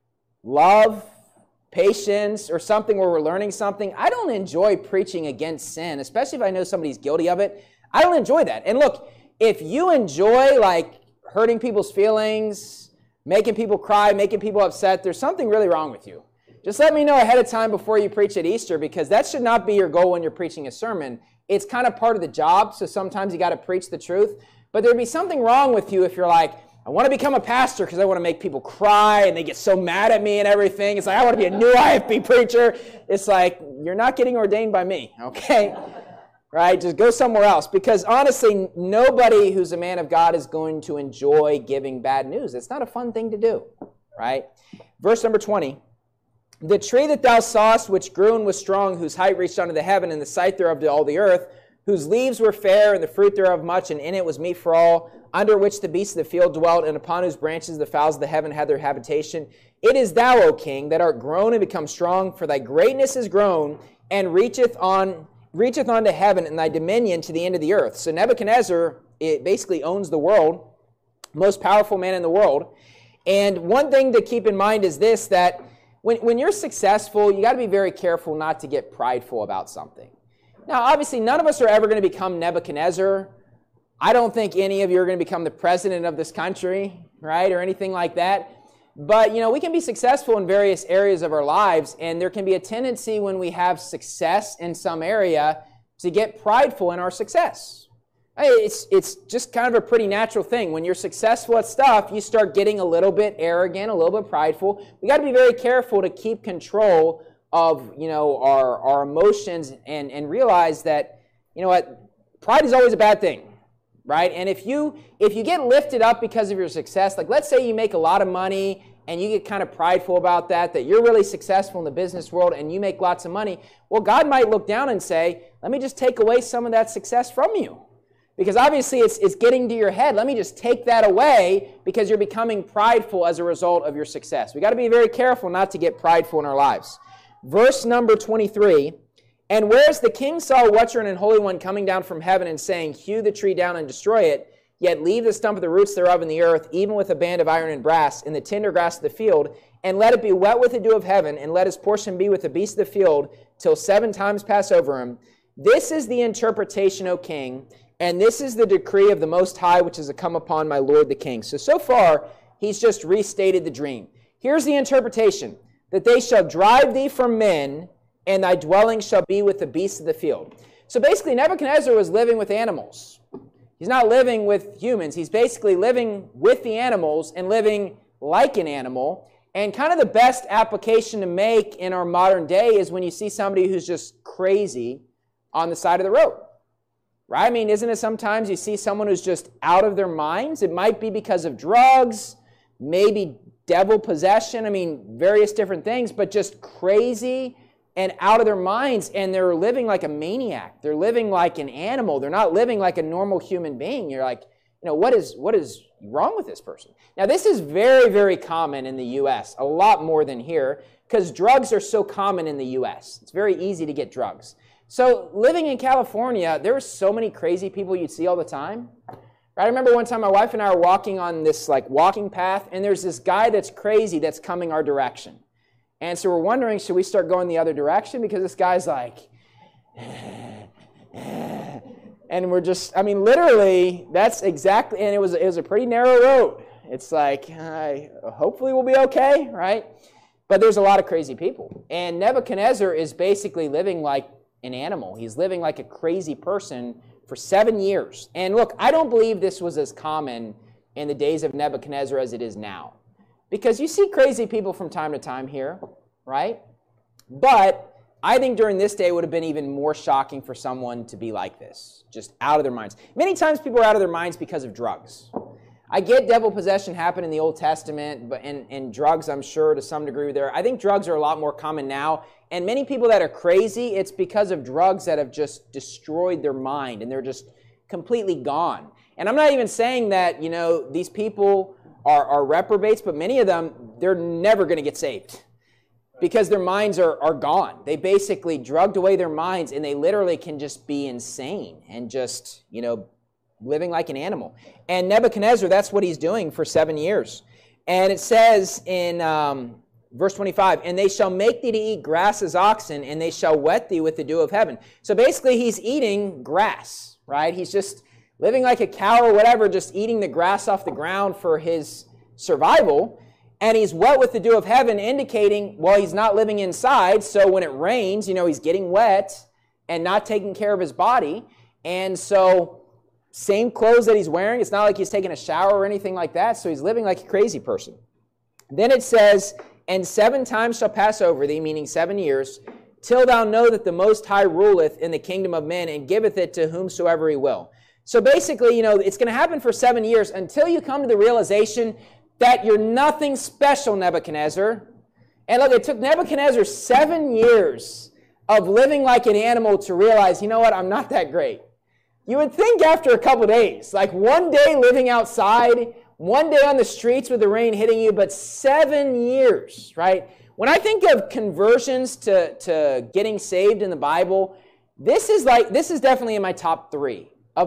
love, patience, or something where we're learning something. I don't enjoy preaching against sin, especially if I know somebody's guilty of it. I don't enjoy that. And look, if you enjoy like hurting people's feelings, making people cry, making people upset, there's something really wrong with you. Just let me know ahead of time before you preach at Easter, because that should not be your goal when you're preaching a sermon. It's kind of part of the job, so sometimes you got to preach the truth. But there'd be something wrong with you if you're like, I want to become a pastor because I want to make people cry and they get so mad at me and everything. It's like, I want to be a new IFB preacher. It's like, you're not getting ordained by me, okay? Right? Just go somewhere else. Because honestly, nobody who's a man of God is going to enjoy giving bad news. It's not a fun thing to do, right? Verse number 20. The tree that thou sawest, which grew and was strong, whose height reached unto the heaven, and the sight thereof to all the earth, whose leaves were fair, and the fruit thereof much, and in it was meat for all, under which the beasts of the field dwelt, and upon whose branches the fowls of the heaven had their habitation. It is thou, O king, that art grown and become strong, for thy greatness is grown, and reacheth unto heaven, and thy dominion to the end of the earth. So Nebuchadnezzar, it basically owns the world, most powerful man in the world. And one thing to keep in mind is this, that when you're successful, you got to be very careful not to get prideful about something. Now, obviously, none of us are ever going to become Nebuchadnezzar. I don't think any of you are going to become the president of this country, right, or anything like that. But, we can be successful in various areas of our lives, and there can be a tendency when we have success in some area to get prideful in our success. It's just kind of a pretty natural thing. When you're successful at stuff, you start getting a little bit arrogant, a little bit prideful. We got to be very careful to keep control of, our emotions and realize that, pride is always a bad thing, right? And if you get lifted up because of your success, like let's say you make a lot of money and you get kind of prideful about that you're really successful in the business world and you make lots of money, well, God might look down and say, let me just take away some of that success from you. Because obviously it's getting to your head. Let me just take that away because you're becoming prideful as a result of your success. We got to be very careful not to get prideful in our lives. Verse number 23, and whereas the king saw a watcher and an holy one coming down from heaven and saying, hew the tree down and destroy it, yet leave the stump of the roots thereof in the earth, even with a band of iron and brass, in the tender grass of the field, and let it be wet with the dew of heaven, and let his portion be with the beasts of the field, till 7 times pass over him. This is the interpretation, O king, and this is the decree of the Most High, which is to come upon my Lord the king. So far, he's just restated the dream. Here's the interpretation, that they shall drive thee from men, and thy dwelling shall be with the beasts of the field. So basically, Nebuchadnezzar was living with animals. He's not living with humans. He's basically living with the animals and living like an animal. And kind of the best application to make in our modern day is when you see somebody who's just crazy on the side of the road. Right? Isn't it sometimes you see someone who's just out of their minds? It might be because of drugs, maybe devil possession, I mean, various different things, but just crazy and out of their minds, and they're living like a maniac. They're living like an animal. They're not living like a normal human being. You're like, what is wrong with this person? Now, this is very, very common in the U.S., a lot more than here, because drugs are so common in the U.S. It's very easy to get drugs. So living in California, there were so many crazy people you'd see all the time. I remember one time my wife and I were walking on this walking path, and there's this guy that's crazy that's coming our direction. And so we're wondering, should we start going the other direction? Because this guy's like, and we're just, I mean, literally, that's exactly, and it was a pretty narrow road. It's like, hopefully we'll be okay, right? But there's a lot of crazy people. And Nebuchadnezzar is basically living like an animal. He's living like a crazy person for 7 years. And look, I don't believe this was as common in the days of Nebuchadnezzar as it is now. Because you see crazy people from time to time here, right? But I think during this day it would have been even more shocking for someone to be like this, just out of their minds. Many times people are out of their minds because of drugs. I get devil possession happened in the Old Testament, but and drugs, I'm sure, to some degree there. I think drugs are a lot more common now. And many people that are crazy, it's because of drugs that have just destroyed their mind, and they're just completely gone. And I'm not even saying that, these people are reprobates, but many of them, they're never going to get saved because their minds are gone. They basically drugged away their minds, and they literally can just be insane and just, living like an animal. And Nebuchadnezzar, that's what he's doing for 7 years. And it says in verse 25, and they shall make thee to eat grass as oxen, and they shall wet thee with the dew of heaven. So basically he's eating grass, right? He's just living like a cow or whatever, just eating the grass off the ground for his survival. And he's wet with the dew of heaven, indicating, well, he's not living inside. So when it rains, he's getting wet and not taking care of his body. And so same clothes that he's wearing. It's not like he's taking a shower or anything like that. So he's living like a crazy person. Then it says, and 7 times shall pass over thee, meaning 7 years, till thou know that the Most High ruleth in the kingdom of men and giveth it to whomsoever he will. So basically, it's going to happen for 7 years until you come to the realization that you're nothing special, Nebuchadnezzar. And look, it took Nebuchadnezzar 7 years of living like an animal to realize, I'm not that great. You would think after a couple days, like one day living outside, one day on the streets with the rain hitting you, but 7 years, right? When I think of conversions to getting saved in the Bible, this is definitely in my top 3 of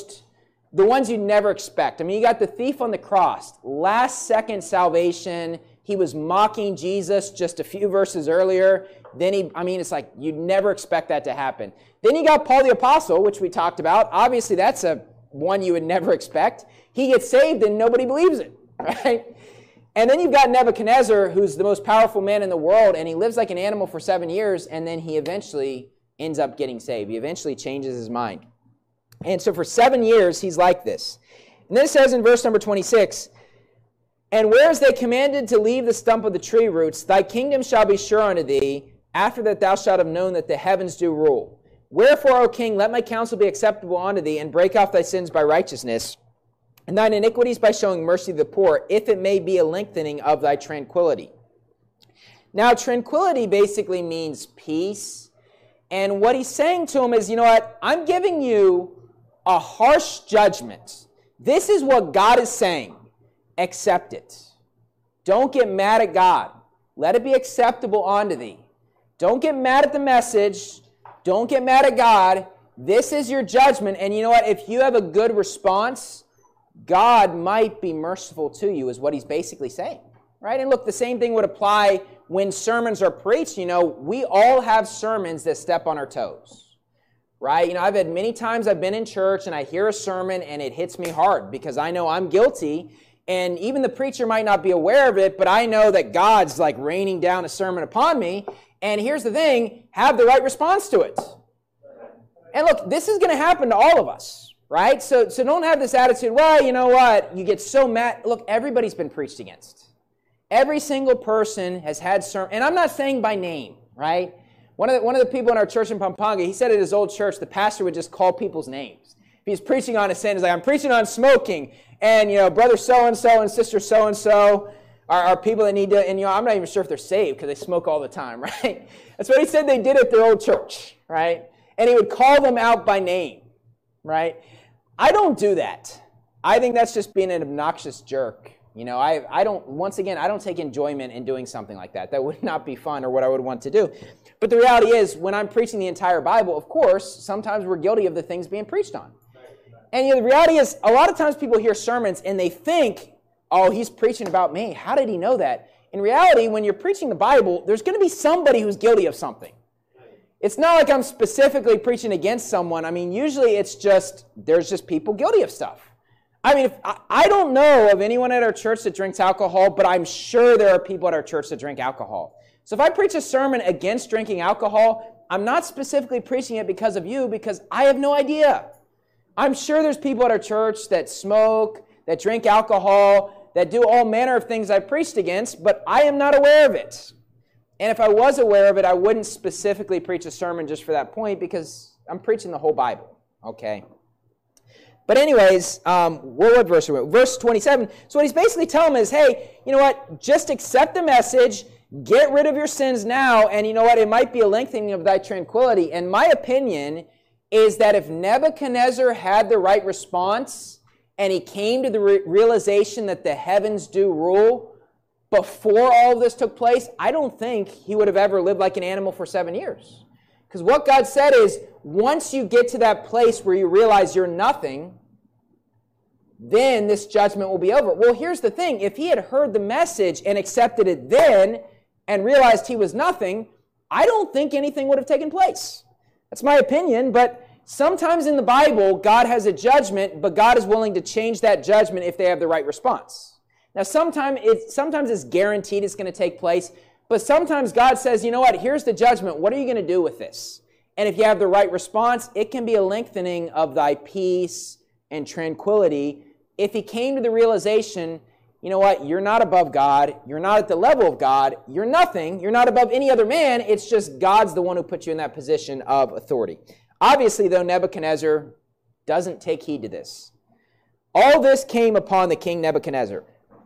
the ones you'd never expect. I mean, you got the thief on the cross, last second salvation. He was mocking Jesus just a few verses earlier. Then it's like you'd never expect that to happen. Then you got Paul the Apostle, which we talked about. Obviously, that's one you would never expect. He gets saved and nobody believes it, right? And then you've got Nebuchadnezzar, who's the most powerful man in the world, and he lives like an animal for 7 years, and then he eventually ends up getting saved. He eventually changes his mind. And so for 7 years, he's like this. And then it says in verse number 26, and whereas they commanded to leave the stump of the tree roots, thy kingdom shall be sure unto thee, after that thou shalt have known that the heavens do rule. Wherefore, O king, let my counsel be acceptable unto thee, and break off thy sins by righteousness, and thine iniquities by showing mercy to the poor, if it may be a lengthening of thy tranquility. Now, tranquility basically means peace. And what he's saying to him is, I'm giving you a harsh judgment. This is what God is saying. Accept it. Don't get mad at God. Let it be acceptable unto thee. Don't get mad at the message. Don't get mad at God. This is your judgment. And you know what? If you have a good response, God might be merciful to you, is what he's basically saying. Right? And look, the same thing would apply when sermons are preached. We all have sermons that step on our toes. Right? I've had many times I've been in church and I hear a sermon and it hits me hard because I know I'm guilty, and even the preacher might not be aware of it, but I know that God's like raining down a sermon upon me. And here's the thing, have the right response to it. And look, this is going to happen to all of us, right? So don't have this attitude, well, you know what, you get so mad. Look, everybody's been preached against. Every single person has had sermon, and I'm not saying by name, right? One of the people in our church in Pampanga, he said at his old church, the pastor would just call people's names. If he's preaching on a sin, he's like, I'm preaching on smoking, and brother so-and-so and sister so-and-so are people that need to, and I'm not even sure if they're saved because they smoke all the time, right? That's what he said they did at their old church, right? And he would call them out by name, right? I don't do that. I think that's just being an obnoxious jerk. I don't take enjoyment in doing something like that. That would not be fun or what I would want to do. But the reality is, when I'm preaching the entire Bible, of course, sometimes we're guilty of the things being preached on. And the reality is, a lot of times people hear sermons and they think, oh, he's preaching about me. How did he know that? In reality, when you're preaching the Bible, there's going to be somebody who's guilty of something. It's not like I'm specifically preaching against someone. I mean, usually there's just people guilty of stuff. I mean, I don't know of anyone at our church that drinks alcohol, but I'm sure there are people at our church that drink alcohol. So if I preach a sermon against drinking alcohol, I'm not specifically preaching it because of you, because I have no idea. I'm sure there's people at our church that smoke, that drink alcohol, that do all manner of things I preached against, but I am not aware of it. And if I was aware of it, I wouldn't specifically preach a sermon just for that point, because I'm preaching the whole Bible, okay? But anyways, what verse are we? Verse 27. So what he's basically telling them is, hey, you know what? Just accept the message, get rid of your sins now, and you know what? It might be a lengthening of thy tranquility. And my opinion is that if Nebuchadnezzar had the right response, and he came to the realization that the heavens do rule before all of this took place, I don't think he would have ever lived like an animal for 7 years. Because what God said is, once you get to that place where you realize you're nothing, then this judgment will be over. Well, here's the thing. If he had heard the message and accepted it then and realized he was nothing, I don't think anything would have taken place. That's my opinion, but sometimes in the Bible, God has a judgment, but God is willing to change that judgment if they have the right response. Now, sometimes it's guaranteed it's going to take place, but sometimes God says, you know what, here's the judgment. What are you going to do with this? And if you have the right response, it can be a lengthening of thy peace and tranquility. If he came to the realization, you know what, you're not above God, you're not at the level of God, you're nothing, you're not above any other man, it's just God's the one who put you in that position of authority. Obviously, though, Nebuchadnezzar doesn't take heed to this. All this came upon the king Nebuchadnezzar.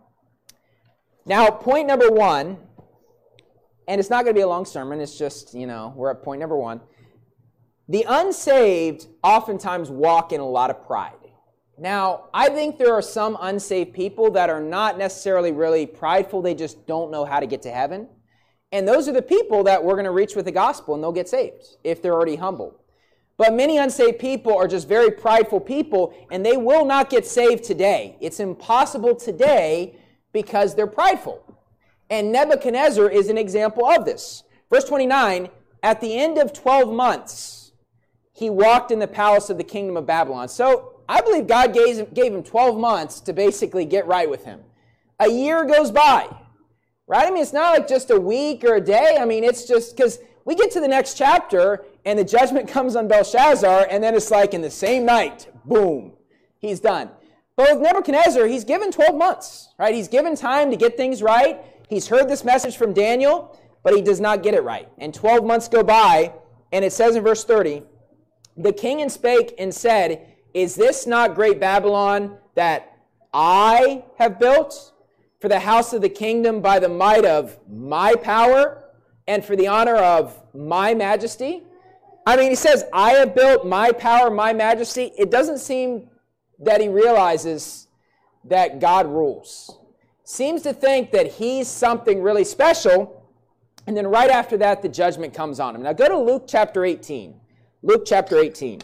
Now, point number one, and it's not going to be a long sermon, it's just, we're at point number one. The unsaved oftentimes walk in a lot of pride. Now, I think there are some unsaved people that are not necessarily really prideful, they just don't know how to get to heaven. And those are the people that we're going to reach with the gospel and they'll get saved if they're already humble. But many unsaved people are just very prideful people and they will not get saved today. It's impossible today because they're prideful. And Nebuchadnezzar is an example of this. Verse 29, at the end of 12 months, he walked in the palace of the kingdom of Babylon. So I believe God gave him 12 months to basically get right with him. A year goes by, right? I mean, it's not like just a week or a day. I mean, it's just because we get to the next chapter and the judgment comes on Belshazzar, and then it's like in the same night, boom, he's done. But with Nebuchadnezzar, he's given 12 months, right? He's given time to get things right. He's heard this message from Daniel, but he does not get it right. And 12 months go by, and it says in verse 30, the king spake and said, is this not great Babylon that I have built for the house of the kingdom by the might of my power and for the honor of my majesty? I mean, he says, I have built my power, my majesty. It doesn't seem that he realizes that God rules. Seems to think that he's something really special, and then right after that, the judgment comes on him. Now go to Luke chapter 18. Luke chapter 18.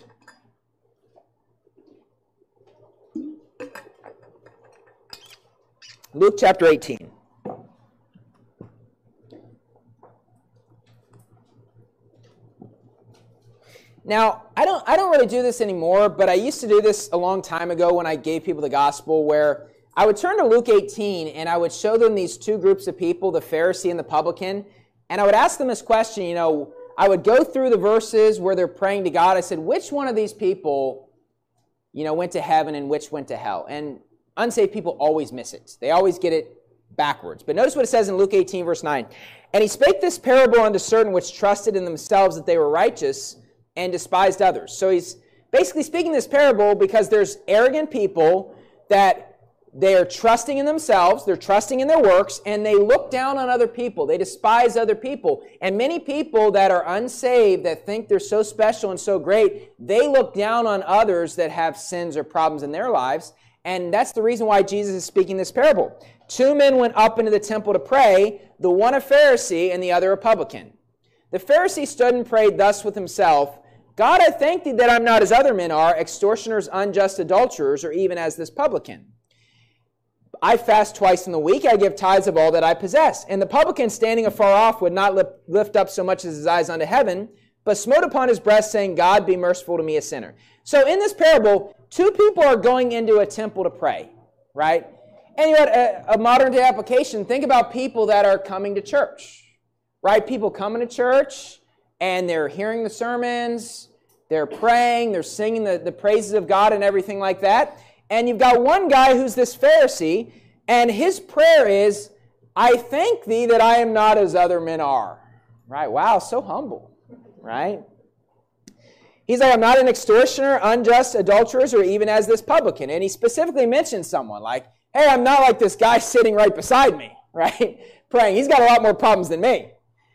Luke chapter 18. Now, I don't really do this anymore, but I used to do this a long time ago when I gave people the gospel, where I would turn to Luke 18 and I would show them these two groups of people, the Pharisee and the publican, and I would ask them this question, I would go through the verses where they're praying to God. I said, which one of these people, went to heaven and which went to hell? And unsaved people always miss it. They always get it backwards. But notice what it says in Luke 18, verse 9. And he spake this parable unto certain which trusted in themselves that they were righteous and despised others. So he's basically speaking this parable because there's arrogant people that They are trusting in themselves, they're trusting in their works, and they look down on other people. They despise other people. And many people that are unsaved, that think they're so special and so great, they look down on others that have sins or problems in their lives. And that's the reason why Jesus is speaking this parable. 2 men went up into the temple to pray, the one a Pharisee and the other a publican. The Pharisee stood and prayed thus with himself, God, I thank thee that I'm not as other men are, extortioners, unjust adulterers, or even as this publican. I fast twice in the week, I give tithes of all that I possess. And the publican, standing afar off, would not lift up so much as his eyes unto heaven, but smote upon his breast, saying, God, be merciful to me, a sinner. So in this parable, 2 people are going into a temple to pray, right? And you know, a modern day application, think about people that are coming to church, right? People coming to church, and they're hearing the sermons, they're praying, they're singing the praises of God and everything like that. And you've got one guy who's this Pharisee, and his prayer is, I thank thee that I am not as other men are. Right? Wow, so humble. Right? He's like, I'm not an extortioner, unjust adulterers, or even as this publican. And he specifically mentions someone like, hey, I'm not like this guy sitting right beside me, right? Praying. He's got a lot more problems than me.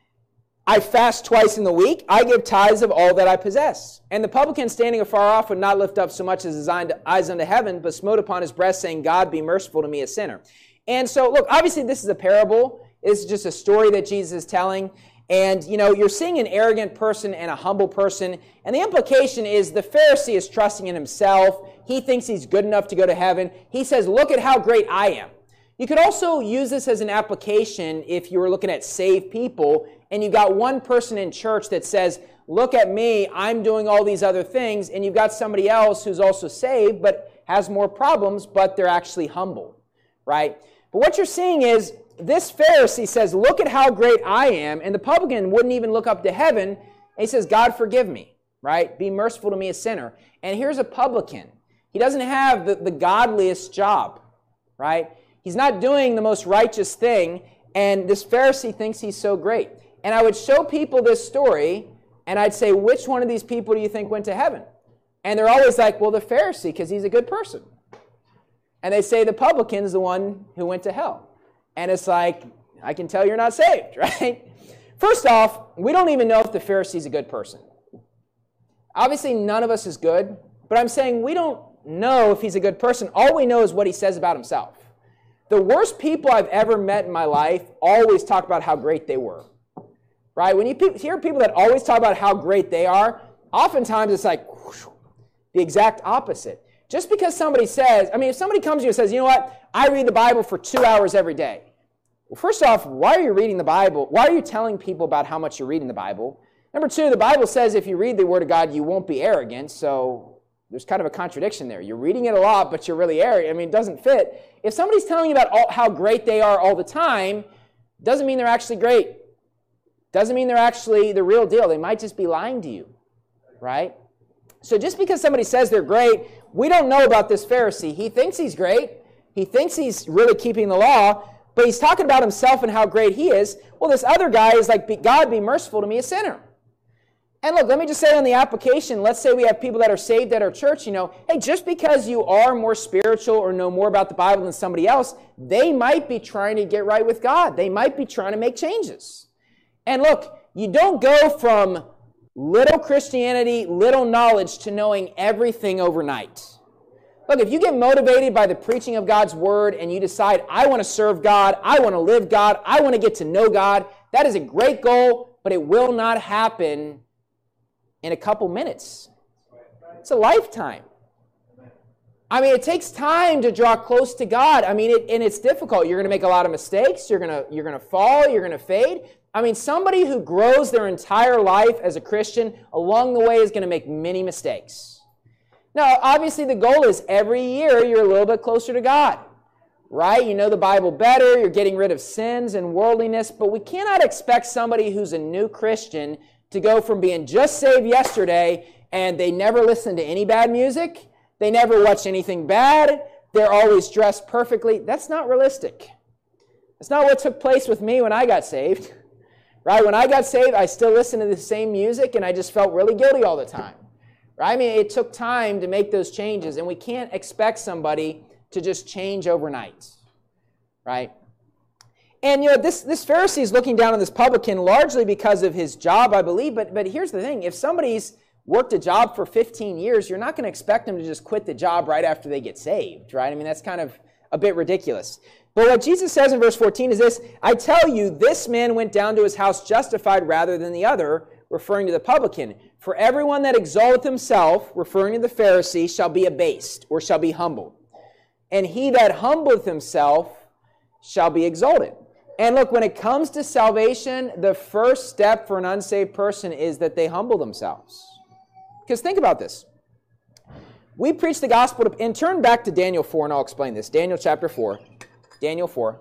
I fast twice in the week. I give tithes of all that I possess. And the publican, standing afar off, would not lift up so much as his eyes unto heaven, but smote upon his breast, saying, God, be merciful to me, a sinner. And so, look, obviously this is a parable. It's just a story that Jesus is telling. And, you know, you're seeing an arrogant person and a humble person. And the implication is the Pharisee is trusting in himself. He thinks he's good enough to go to heaven. He says, look at how great I am. You could also use this as an application if you were looking at saved people and you've got one person in church that says, look at me, I'm doing all these other things, and you've got somebody else who's also saved but has more problems, but they're actually humble, right? But what you're seeing is this Pharisee says, look at how great I am, and the publican wouldn't even look up to heaven, and he says, God, forgive me, right? Be merciful to me, a sinner. And here's a publican. He doesn't have the godliest job, right? He's not doing the most righteous thing, and this Pharisee thinks he's so great. And I would show people this story, and I'd say, which one of these people do you think went to heaven? And they're always like, well, the Pharisee, because he's a good person. And they say the publican's the one who went to hell. And it's like, I can tell you're not saved, right? First off, we don't even know if the Pharisee's a good person. Obviously, none of us is good, but I'm saying we don't know if he's a good person. All we know is what he says about himself. The worst people I've ever met in my life always talk about how great they were. Right? When you hear people that always talk about how great they are, oftentimes it's like whoosh, the exact opposite. Just because somebody says, I mean, if somebody comes to you and says, you know what, I read the Bible for 2 hours every day. Well, first off, why are you reading the Bible? Why are you telling people about how much you're reading the Bible? Number two, the Bible says if you read the Word of God, you won't be arrogant, so there's kind of a contradiction there. You're reading it a lot, but you're really arrogant. I mean, it doesn't fit. If somebody's telling you about how great they are all the time, doesn't mean they're actually great. Doesn't mean they're actually the real deal. They might just be lying to you, right? So just because somebody says they're great, we don't know about this Pharisee. He thinks he's great. He thinks he's really keeping the law, but he's talking about himself and how great he is. Well, this other guy is like, God, be merciful to me, a sinner. And look, let me just say on the application, let's say we have people that are saved at our church, you know, hey, just because you are more spiritual or know more about the Bible than somebody else, they might be trying to get right with God. They might be trying to make changes. And look, you don't go from little Christianity, little knowledge to knowing everything overnight. Look, if you get motivated by the preaching of God's word and you decide, I want to serve God, I want to live God, I want to get to know God, that is a great goal, but it will not happen in a couple minutes. It's a lifetime. I mean, it takes time to draw close to God. I mean, and it's difficult. You're going to make a lot of mistakes. You're going to fall. You're going to fade. I mean, somebody who grows their entire life as a Christian along the way is going to make many mistakes. Now, obviously, the goal is every year you're a little bit closer to God, right? You know the Bible better. You're getting rid of sins and worldliness. But we cannot expect somebody who's a new Christian to go from being just saved yesterday and they never listen to any bad music. They never watch anything bad. They're always dressed perfectly. That's not realistic. That's not what took place with me when I got saved. Right? When I got saved, I still listened to the same music, and I just felt really guilty all the time. Right? I mean, it took time to make those changes, and we can't expect somebody to just change overnight, right? And this Pharisee is looking down on this publican largely because of his job, I believe. But here's the thing: if somebody's worked a job for 15 years, you're not going to expect them to just quit the job right after they get saved, right? I mean, that's kind of a bit ridiculous. But what Jesus says in verse 14 is this: I tell you, this man went down to his house justified rather than the other, referring to the publican. For everyone that exalteth himself, referring to the Pharisee, shall be abased, or shall be humbled. And he that humbleth himself shall be exalted. And look, when it comes to salvation, the first step for an unsaved person is that they humble themselves. Because think about this. We preach the gospel to, and turn back to Daniel 4, and I'll explain this. Daniel chapter 4. Daniel 4.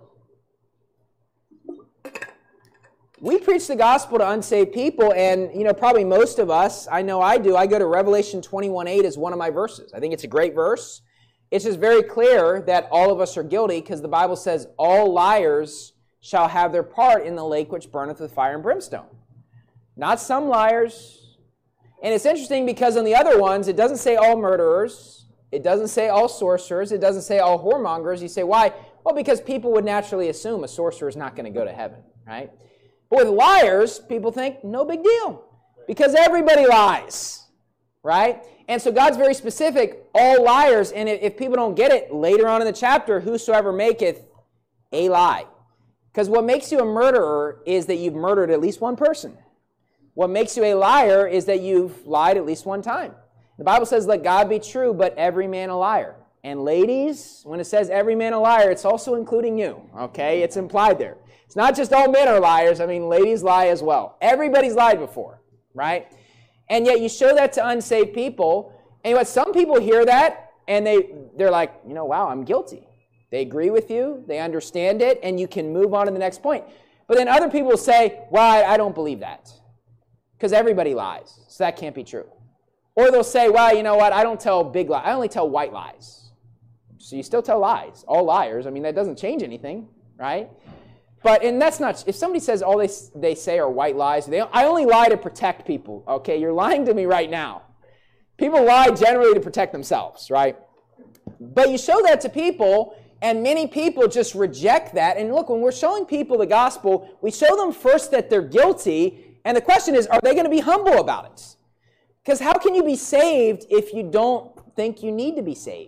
We preach the gospel to unsaved people, and probably most of us, I know I do, I go to Revelation 21:8 as one of my verses. I think it's a great verse. It's just very clear that all of us are guilty, because the Bible says all liars shall have their part in the lake which burneth with fire and brimstone. Not some liars. And it's interesting because on the other ones, it doesn't say all murderers. It doesn't say all sorcerers. It doesn't say all whoremongers. You say, why? Well, because people would naturally assume a sorcerer is not going to go to heaven, right? But with liars, people think, no big deal, because everybody lies, right? And so God's very specific, all liars, and if people don't get it, later on in the chapter, whosoever maketh a lie. Because what makes you a murderer is that you've murdered at least one person. What makes you a liar is that you've lied at least one time. The Bible says, let God be true, but every man a liar. And ladies, when it says every man a liar, it's also including you, okay? It's implied there. It's not just all men are liars. I mean, ladies lie as well. Everybody's lied before, right? And yet you show that to unsaved people, and what some people hear that, and they're like, wow, I'm guilty. They agree with you, they understand it, and you can move on to the next point. But then other people say, well, I don't believe that, because everybody lies, so that can't be true. Or they'll say, well, you know what, I don't tell big lies, I only tell white lies. So you still tell lies, all liars. I mean, that doesn't change anything, right? And that's not, if somebody says all they say are white lies, I only lie to protect people. Okay, you're lying to me right now. People lie generally to protect themselves, right? But you show that to people, and many people just reject that. And look, when we're showing people the gospel, we show them first that they're guilty, and the question is, are they going to be humble about it? Because how can you be saved if you don't think you need to be saved?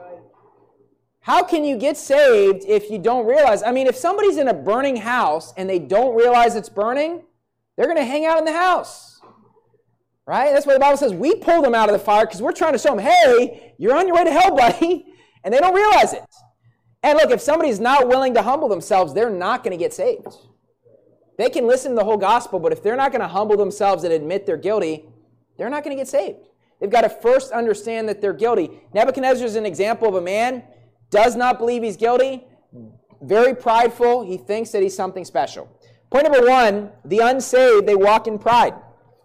How can you get saved if you don't realize? I mean, if somebody's in a burning house and they don't realize it's burning, they're going to hang out in the house, right? That's why the Bible says we pull them out of the fire, because we're trying to show them, hey, you're on your way to hell, buddy, and they don't realize it. And look, if somebody's not willing to humble themselves, they're not going to get saved. They can listen to the whole gospel, but if they're not going to humble themselves and admit they're guilty, they're not going to get saved. They've got to first understand that they're guilty. Nebuchadnezzar is an example of a man, does not believe he's guilty, very prideful. He thinks that he's something special. Point number one, the unsaved, they walk in pride.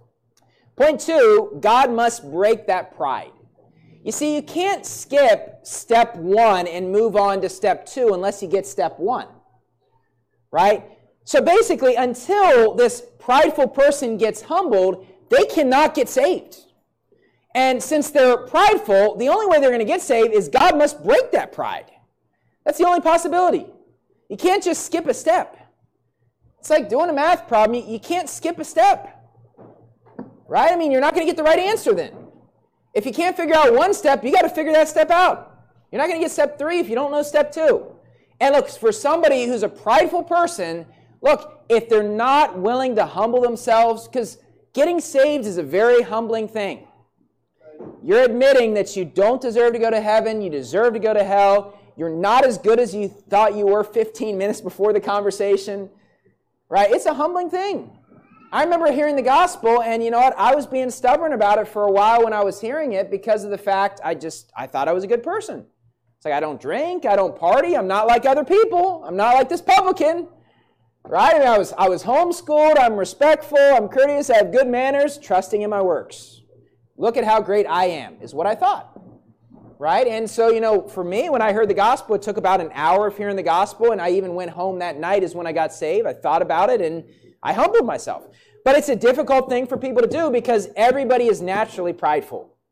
Point two, God must break that pride. You see, you can't skip step one and move on to step two unless you get step one, right? So basically, until this prideful person gets humbled, they cannot get saved. And since they're prideful, the only way they're going to get saved is God must break that pride. That's the only possibility. You can't just skip a step. It's like doing a math problem. You can't skip a step, right? I mean, you're not going to get the right answer then. If you can't figure out one step, you got to figure that step out. You're not going to get step three if you don't know step two. And look, for somebody who's a prideful person, look, if they're not willing to humble themselves, because getting saved is a very humbling thing. You're admitting that you don't deserve to go to heaven, you deserve to go to hell, you're not as good as you thought you were 15 minutes before the conversation, right? It's a humbling thing. I remember hearing the gospel, and you know what? I was being stubborn about it for a while when I was hearing it because of the fact I thought I was a good person. It's like, I don't drink, I don't party, I'm not like other people, I'm not like this publican, right? I mean, I was homeschooled, I'm respectful, I'm courteous, I have good manners, trusting in my works. Look at how great I am, is what I thought, right? And so, for me, when I heard the gospel, it took about an hour of hearing the gospel, and I even went home that night is when I got saved. I thought about it, and I humbled myself. But it's a difficult thing for people to do because everybody is naturally prideful.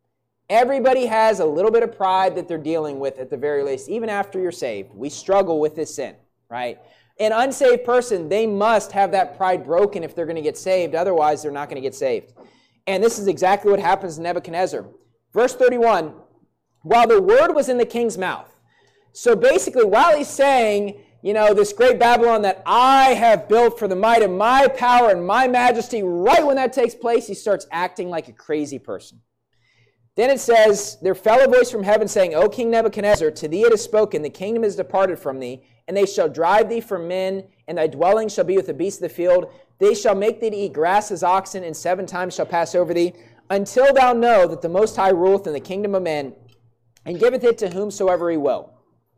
Everybody has a little bit of pride that they're dealing with at the very least, even after you're saved. We struggle with this sin, right? An unsaved person, they must have that pride broken if they're going to get saved. Otherwise, they're not going to get saved. And this is exactly what happens to Nebuchadnezzar. Verse 31, while the word was in the king's mouth. So basically, while he's saying, you know, this great Babylon that I have built for the might of my power and my majesty, right when that takes place, he starts acting like a crazy person. Then it says, there fell a voice from heaven saying, O King Nebuchadnezzar, to thee it is spoken, the kingdom is departed from thee, and they shall drive thee from men, and thy dwelling shall be with the beasts of the field. They shall make thee to eat grass as oxen, and 7 times shall pass over thee, until thou know that the Most High ruleth in the kingdom of men, and giveth it to whomsoever he will.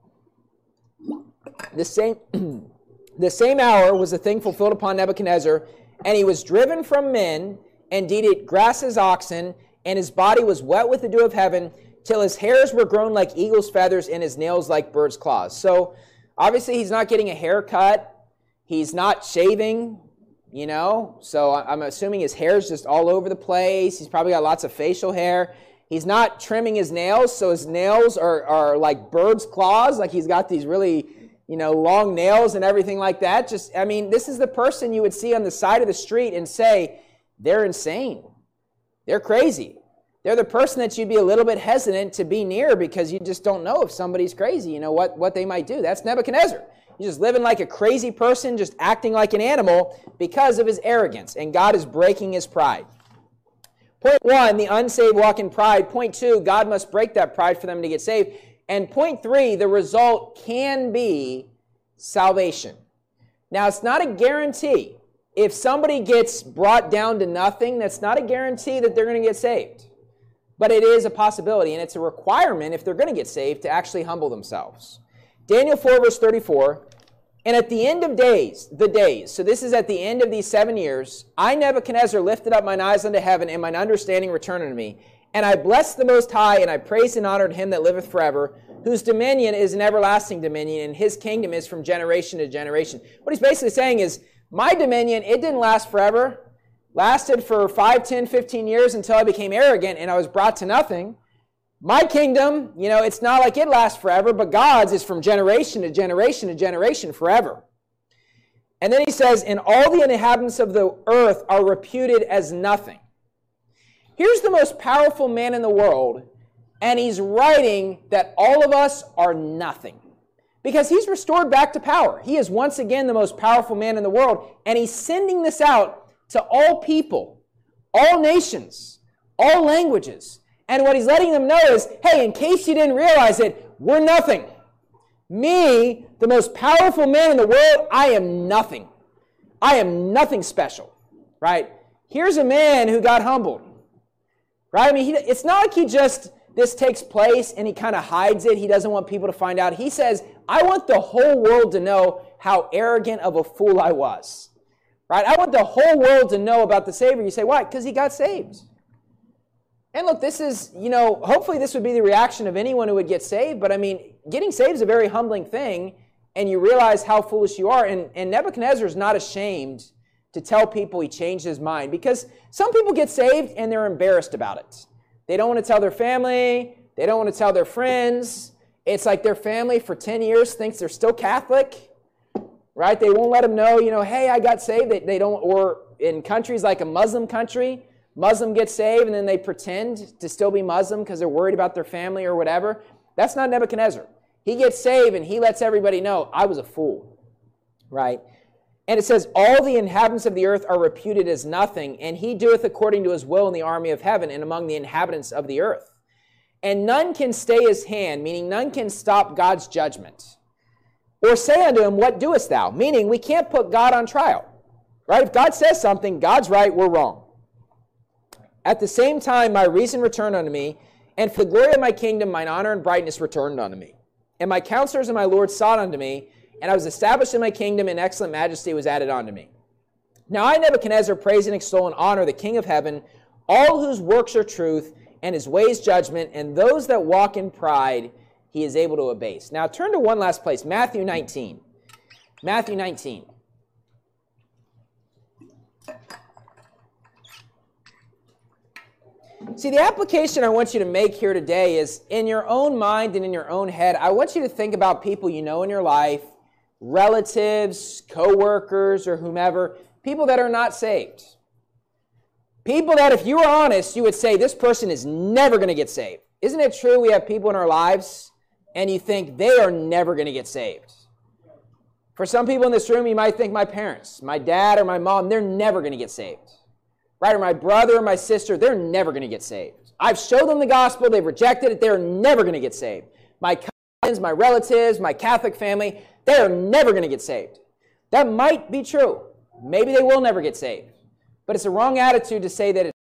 The same hour was the thing fulfilled upon Nebuchadnezzar, and he was driven from men, and did eat grass as oxen, and his body was wet with the dew of heaven, till his hairs were grown like eagle's feathers, and his nails like bird's claws. So, obviously, he's not getting a haircut. He's not shaving, you know. So, I'm assuming his hair's just all over the place. He's probably got lots of facial hair. He's not trimming his nails, so his nails are like bird's claws. Like he's got these really, you know, long nails and everything like that. Just, I mean, this is the person you would see on the side of the street and say, they're insane. They're crazy. They're the person that you'd be a little bit hesitant to be near because you just don't know if somebody's crazy, you know, what they might do. That's Nebuchadnezzar. He's just living like a crazy person, just acting like an animal because of his arrogance, and God is breaking his pride. Point 1, the unsaved walk in pride. Point 2, God must break that pride for them to get saved. And point 3, the result can be salvation. Now, it's not a guarantee. If somebody gets brought down to nothing, that's not a guarantee that they're going to get saved. But it is a possibility, and it's a requirement if they're going to get saved to actually humble themselves. Daniel 4, verse 34, and at the end of the days, so this is at the end of these 7 years, I, Nebuchadnezzar, lifted up mine eyes unto heaven, and mine understanding returned unto me. And I blessed the Most High, and I praised and honored him that liveth forever, whose dominion is an everlasting dominion, and his kingdom is from generation to generation. What he's basically saying is, my dominion, it didn't last forever. Lasted for 5, 10, 15 years until I became arrogant and I was brought to nothing. My kingdom, you know, it's not like it lasts forever, but God's is from generation to generation to generation forever. And then he says, and all the inhabitants of the earth are reputed as nothing. Here's the most powerful man in the world, and he's writing that all of us are nothing. Because he's restored back to power. He is once again the most powerful man in the world, and he's sending this out to all people, all nations, all languages. And what he's letting them know is, hey, in case you didn't realize it, we're nothing. Me, the most powerful man in the world, I am nothing. I am nothing special, right? Here's a man who got humbled, right? I mean, it's not like this takes place and he kind of hides it. He doesn't want people to find out. He says, I want the whole world to know how arrogant of a fool I was. Right? I want the whole world to know about the Savior. You say, why? Because he got saved. And look, this is, you know, hopefully this would be the reaction of anyone who would get saved. But I mean, getting saved is a very humbling thing. And you realize how foolish you are. And Nebuchadnezzar is not ashamed to tell people he changed his mind. Because some people get saved and they're embarrassed about it. They don't want to tell their family. They don't want to tell their friends. It's like their family for 10 years thinks they're still Catholic. Right? They won't let them know, you know, hey, I got saved. They don't, or in countries like a Muslim country, Muslim gets saved and then they pretend to still be Muslim because they're worried about their family or whatever. That's not Nebuchadnezzar. He gets saved and he lets everybody know, I was a fool. Right? And it says, all the inhabitants of the earth are reputed as nothing, and he doeth according to his will in the army of heaven and among the inhabitants of the earth. And none can stay his hand, meaning none can stop God's judgment. Or say unto him, what doest thou? Meaning, we can't put God on trial. Right? If God says something, God's right, we're wrong. At the same time, my reason returned unto me, and for the glory of my kingdom, mine honor and brightness returned unto me. And my counselors and my lords sought unto me, and I was established in my kingdom, and excellent majesty was added unto me. Now I, Nebuchadnezzar, praise and extol and honor the King of heaven, all whose works are truth, and his ways judgment, and those that walk in pride he is able to abase. Now turn to one last place, Matthew 19. Matthew 19. See, the application I want you to make here today is in your own mind and in your own head, I want you to think about people you know in your life, relatives, co-workers, or whomever, people that are not saved. People that if you were honest, you would say, this person is never going to get saved. Isn't it true we have people in our lives and you think they are never going to get saved? For some people in this room, you might think my parents, my dad or my mom, they're never going to get saved. Right? Or my brother or my sister, they're never going to get saved. I've showed them the gospel, they've rejected it, they're never going to get saved. My cousins, my relatives, my Catholic family, they're never going to get saved. That might be true. Maybe they will never get saved. But it's a wrong attitude to say that it's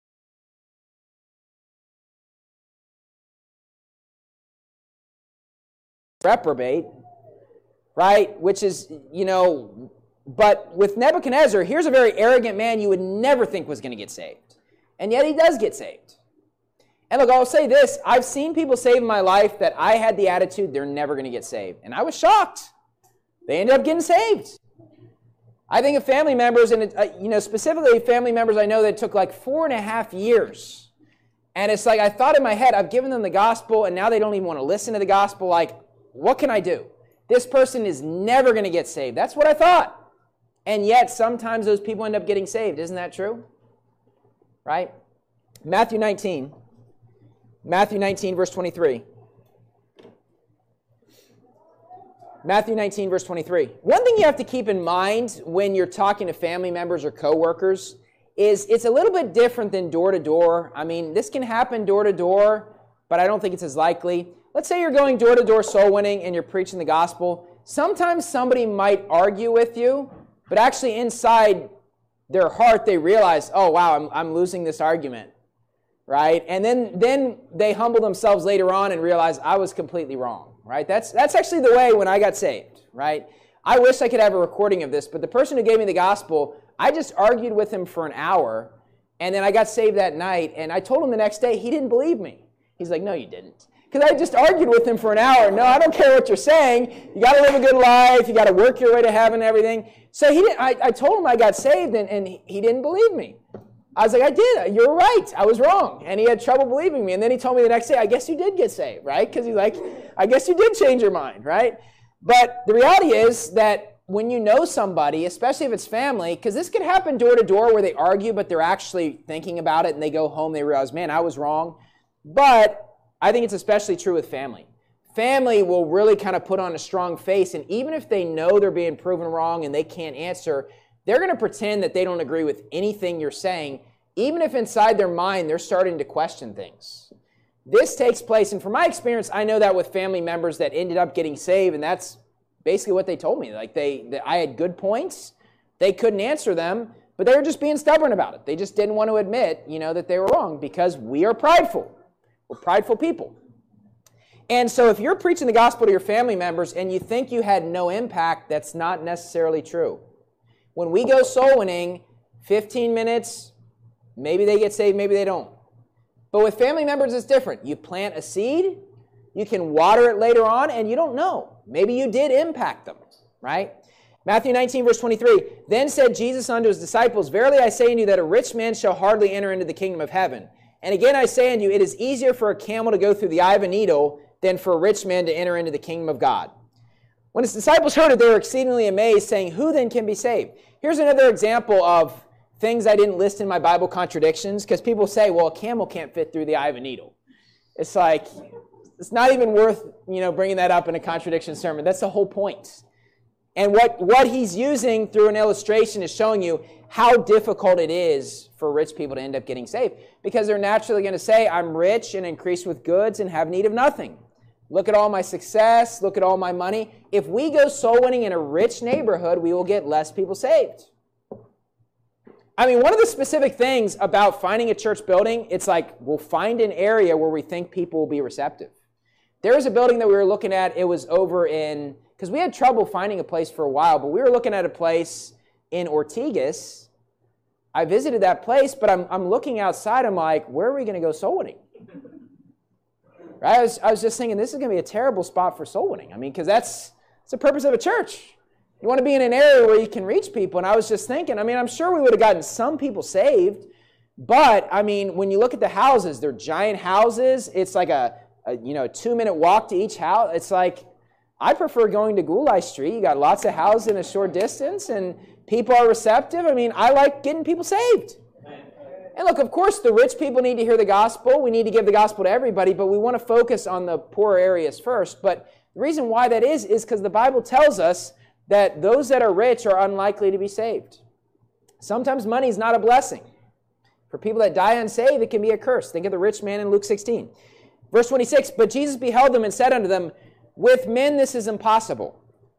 reprobate, right? Which is, but with Nebuchadnezzar, here's a very arrogant man you would never think was going to get saved. And yet he does get saved. And look, I'll say this. I've seen people saved in my life that I had the attitude they're never going to get saved. And I was shocked. They ended up getting saved. I think of family members, and specifically family members I know that took like 4.5 years. And it's like I thought in my head, I've given them the gospel, and now they don't even want to listen to the gospel. Like, what can I do? This person is never going to get saved. That's what I thought. And yet, sometimes those people end up getting saved. Isn't that true? Right? Matthew 19, verse 23. Matthew 19, verse 23. One thing you have to keep in mind when you're talking to family members or coworkers is it's a little bit different than door to door. I mean, this can happen door to door, but I don't think it's as likely. Let's say you're going door to door soul winning and you're preaching the gospel. Sometimes somebody might argue with you, but actually inside their heart they realize, oh wow, I'm losing this argument, right? And then they humble themselves later on and realize I was completely wrong, right? That's actually the way when I got saved, right? I wish I could have a recording of this, but the person who gave me the gospel, I just argued with him for an hour, and then I got saved that night, and I told him the next day, he didn't believe me. He's like, no, you didn't. Because I just argued with him for an hour. No, I don't care what you're saying. You got to live a good life. You got to work your way to heaven and everything. So he didn't. I told him I got saved, and he didn't believe me. I was like, I did. You're right. I was wrong. And he had trouble believing me. And then he told me the next day, I guess you did get saved, right? Because he's like, I guess you did change your mind, right? But the reality is that when you know somebody, especially if it's family, because this could happen door to door where they argue, but they're actually thinking about it, and they go home, they realize, man, I was wrong. But I think it's especially true with family. Family will really kind of put on a strong face, and even if they know they're being proven wrong and they can't answer, they're going to pretend that they don't agree with anything you're saying, even if inside their mind they're starting to question things. This takes place, and from my experience, I know that with family members that ended up getting saved, and that's basically what they told me. Like I had good points, they couldn't answer them, but they were just being stubborn about it. They just didn't want to admit, that they were wrong because we are prideful. We're prideful people. And so if you're preaching the gospel to your family members and you think you had no impact, that's not necessarily true. When we go soul winning, 15 minutes, maybe they get saved, maybe they don't. But with family members, it's different. You plant a seed, you can water it later on, and you don't know. Maybe you did impact them, right? Matthew 19, verse 23, Then said Jesus unto his disciples, Verily I say unto you that a rich man shall hardly enter into the kingdom of heaven. And again I say unto you, it is easier for a camel to go through the eye of a needle than for a rich man to enter into the kingdom of God. When his disciples heard it, they were exceedingly amazed, saying, Who then can be saved? Here's another example of things I didn't list in my Bible contradictions, because people say, well, a camel can't fit through the eye of a needle. It's like, it's not even worth, bringing that up in a contradiction sermon. That's the whole point. And what he's using through an illustration is showing you how difficult it is for rich people to end up getting saved. Because they're naturally going to say, I'm rich and increased with goods and have need of nothing. Look at all my success. Look at all my money. If we go soul winning in a rich neighborhood, we will get less people saved. I mean, one of the specific things about finding a church building, it's like we'll find an area where we think people will be receptive. There was a building that we were looking at. It was over in, because we had trouble finding a place for a while, but we were looking at a place in Ortigas. I visited that place, but I'm looking outside. I'm like, where are we going to go soul winning? Right? I was just thinking, this is going to be a terrible spot for soul winning. I mean, because that's the purpose of a church. You want to be in an area where you can reach people. And I was just thinking, I'm sure we would have gotten some people saved, But, I mean, when you look at the houses, they're giant houses. It's like a 2-minute walk to each house. It's like, I prefer going to Gulai Street. You got lots of houses in a short distance, and people are receptive. I mean, I like getting people saved. And look, of course, the rich people need to hear the gospel. We need to give the gospel to everybody, but we want to focus on the poor areas first. But the reason why that is because the Bible tells us that those that are rich are unlikely to be saved. Sometimes money is not a blessing. For people that die unsaved, it can be a curse. Think of the rich man in Luke 16. Verse 26, but Jesus beheld them and said unto them, with men this is impossible,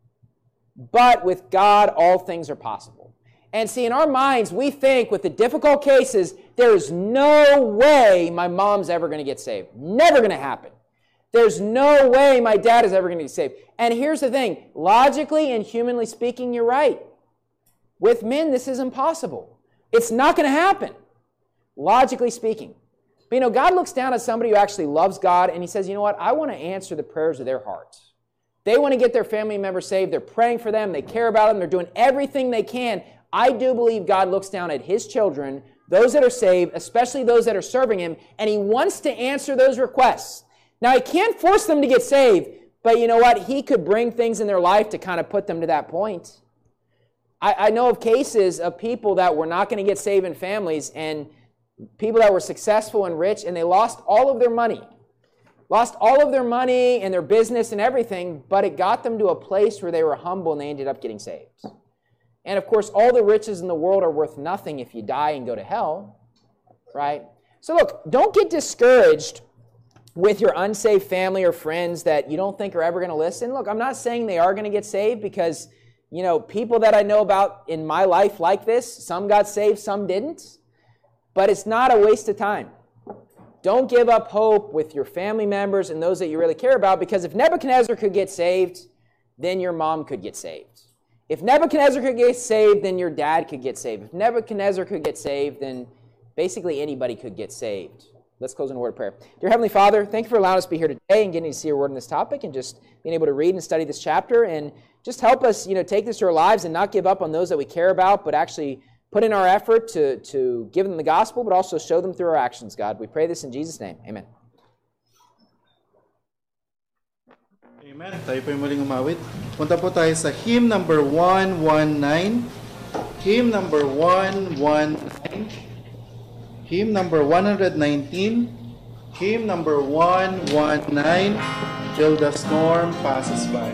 but with God all things are possible. And see, in our minds, we think with the difficult cases, there's no way my mom's ever going to get saved. Never going to happen. There's no way my dad is ever going to get saved. And here's the thing. Logically and humanly speaking, you're right. With men, this is impossible. It's not going to happen. Logically speaking. But God looks down at somebody who actually loves God and he says, you know what? I want to answer the prayers of their heart. They want to get their family members saved. They're praying for them. They care about them. They're doing everything they can. I do believe God looks down at his children, those that are saved, especially those that are serving him, and he wants to answer those requests. Now, he can't force them to get saved, but you know what? He could bring things in their life to kind of put them to that point. I know of cases of people that were not going to get saved in families, and people that were successful and rich, and they lost all of their money. Lost all of their money and their business and everything, but it got them to a place where they were humble and they ended up getting saved. And of course, all the riches in the world are worth nothing if you die and go to hell, right? So look, don't get discouraged with your unsaved family or friends that you don't think are ever going to listen. Look, I'm not saying they are going to get saved because, people that I know about in my life like this, some got saved, some didn't. But it's not a waste of time. Don't give up hope with your family members and those that you really care about, because if Nebuchadnezzar could get saved, then your mom could get saved. If Nebuchadnezzar could get saved, then your dad could get saved. If Nebuchadnezzar could get saved, then basically anybody could get saved. Let's close in a word of prayer. Dear Heavenly Father, thank you for allowing us to be here today and getting to see your word on this topic and just being able to read and study this chapter, and just help us, take this to our lives and not give up on those that we care about, but actually put in our effort to give them the gospel, but also show them through our actions, God. We pray this in Jesus' name. Amen. Amen. Tayo po yung muling umawit. Punta po tayo sa hymn number 119. Hymn number 119. Hymn number 119. Hymn number 119. Till the storm passes by.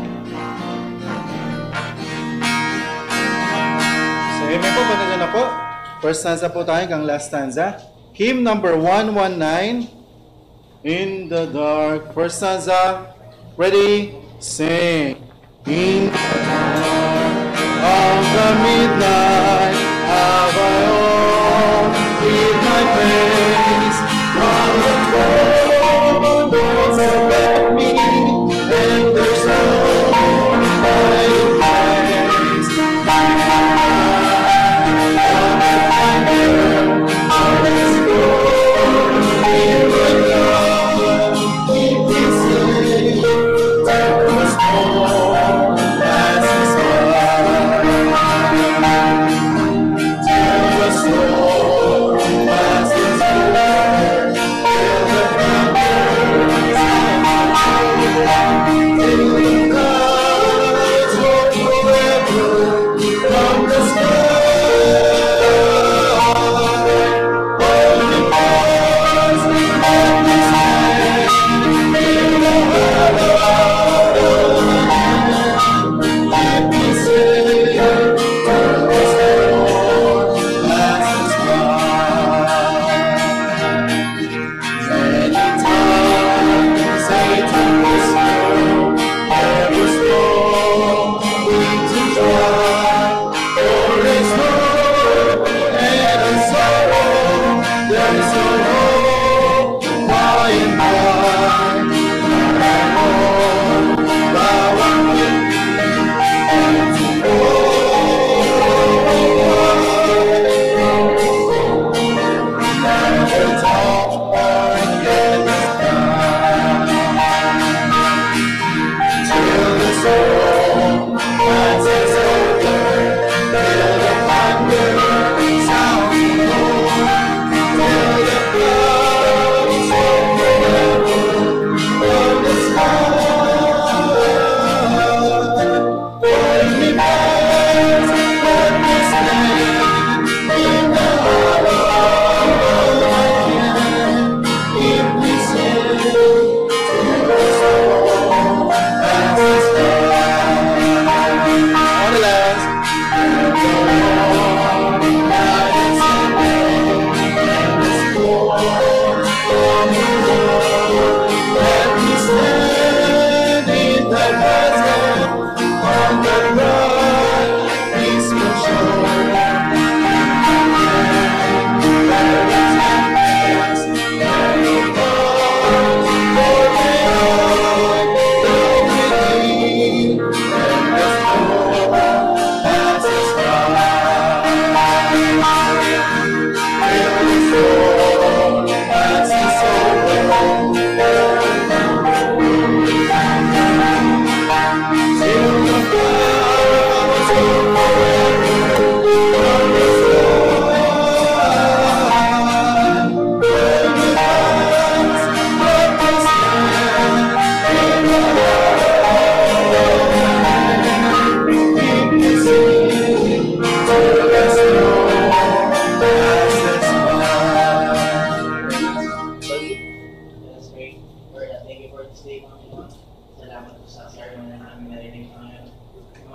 Amen po, punta na po. First stanza po tayo hanggang last stanza. Hymn number 119. In the dark. First stanza. Ready? Sing. In the dark of the midnight have I all hid my face from the cold winds that met me, and there's no hiding place.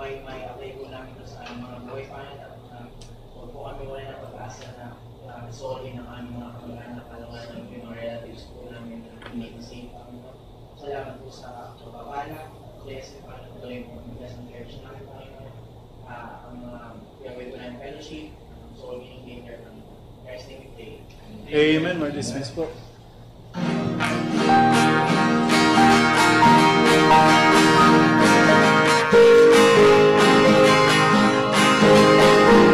may apply po namin ito sa aming mga buhay pa at huwag po kami wala na pag-asa na solving ang aming mga kamag-anak kalawan ng mga relatives po namin na hindi na safe. Salamat po sa pagpapala. Bless po ang tuloy po ang bless ng church namin po ang mga gagawin po namin fellowship, solving later ng Christ name we pray. Amen. We're dismissed po.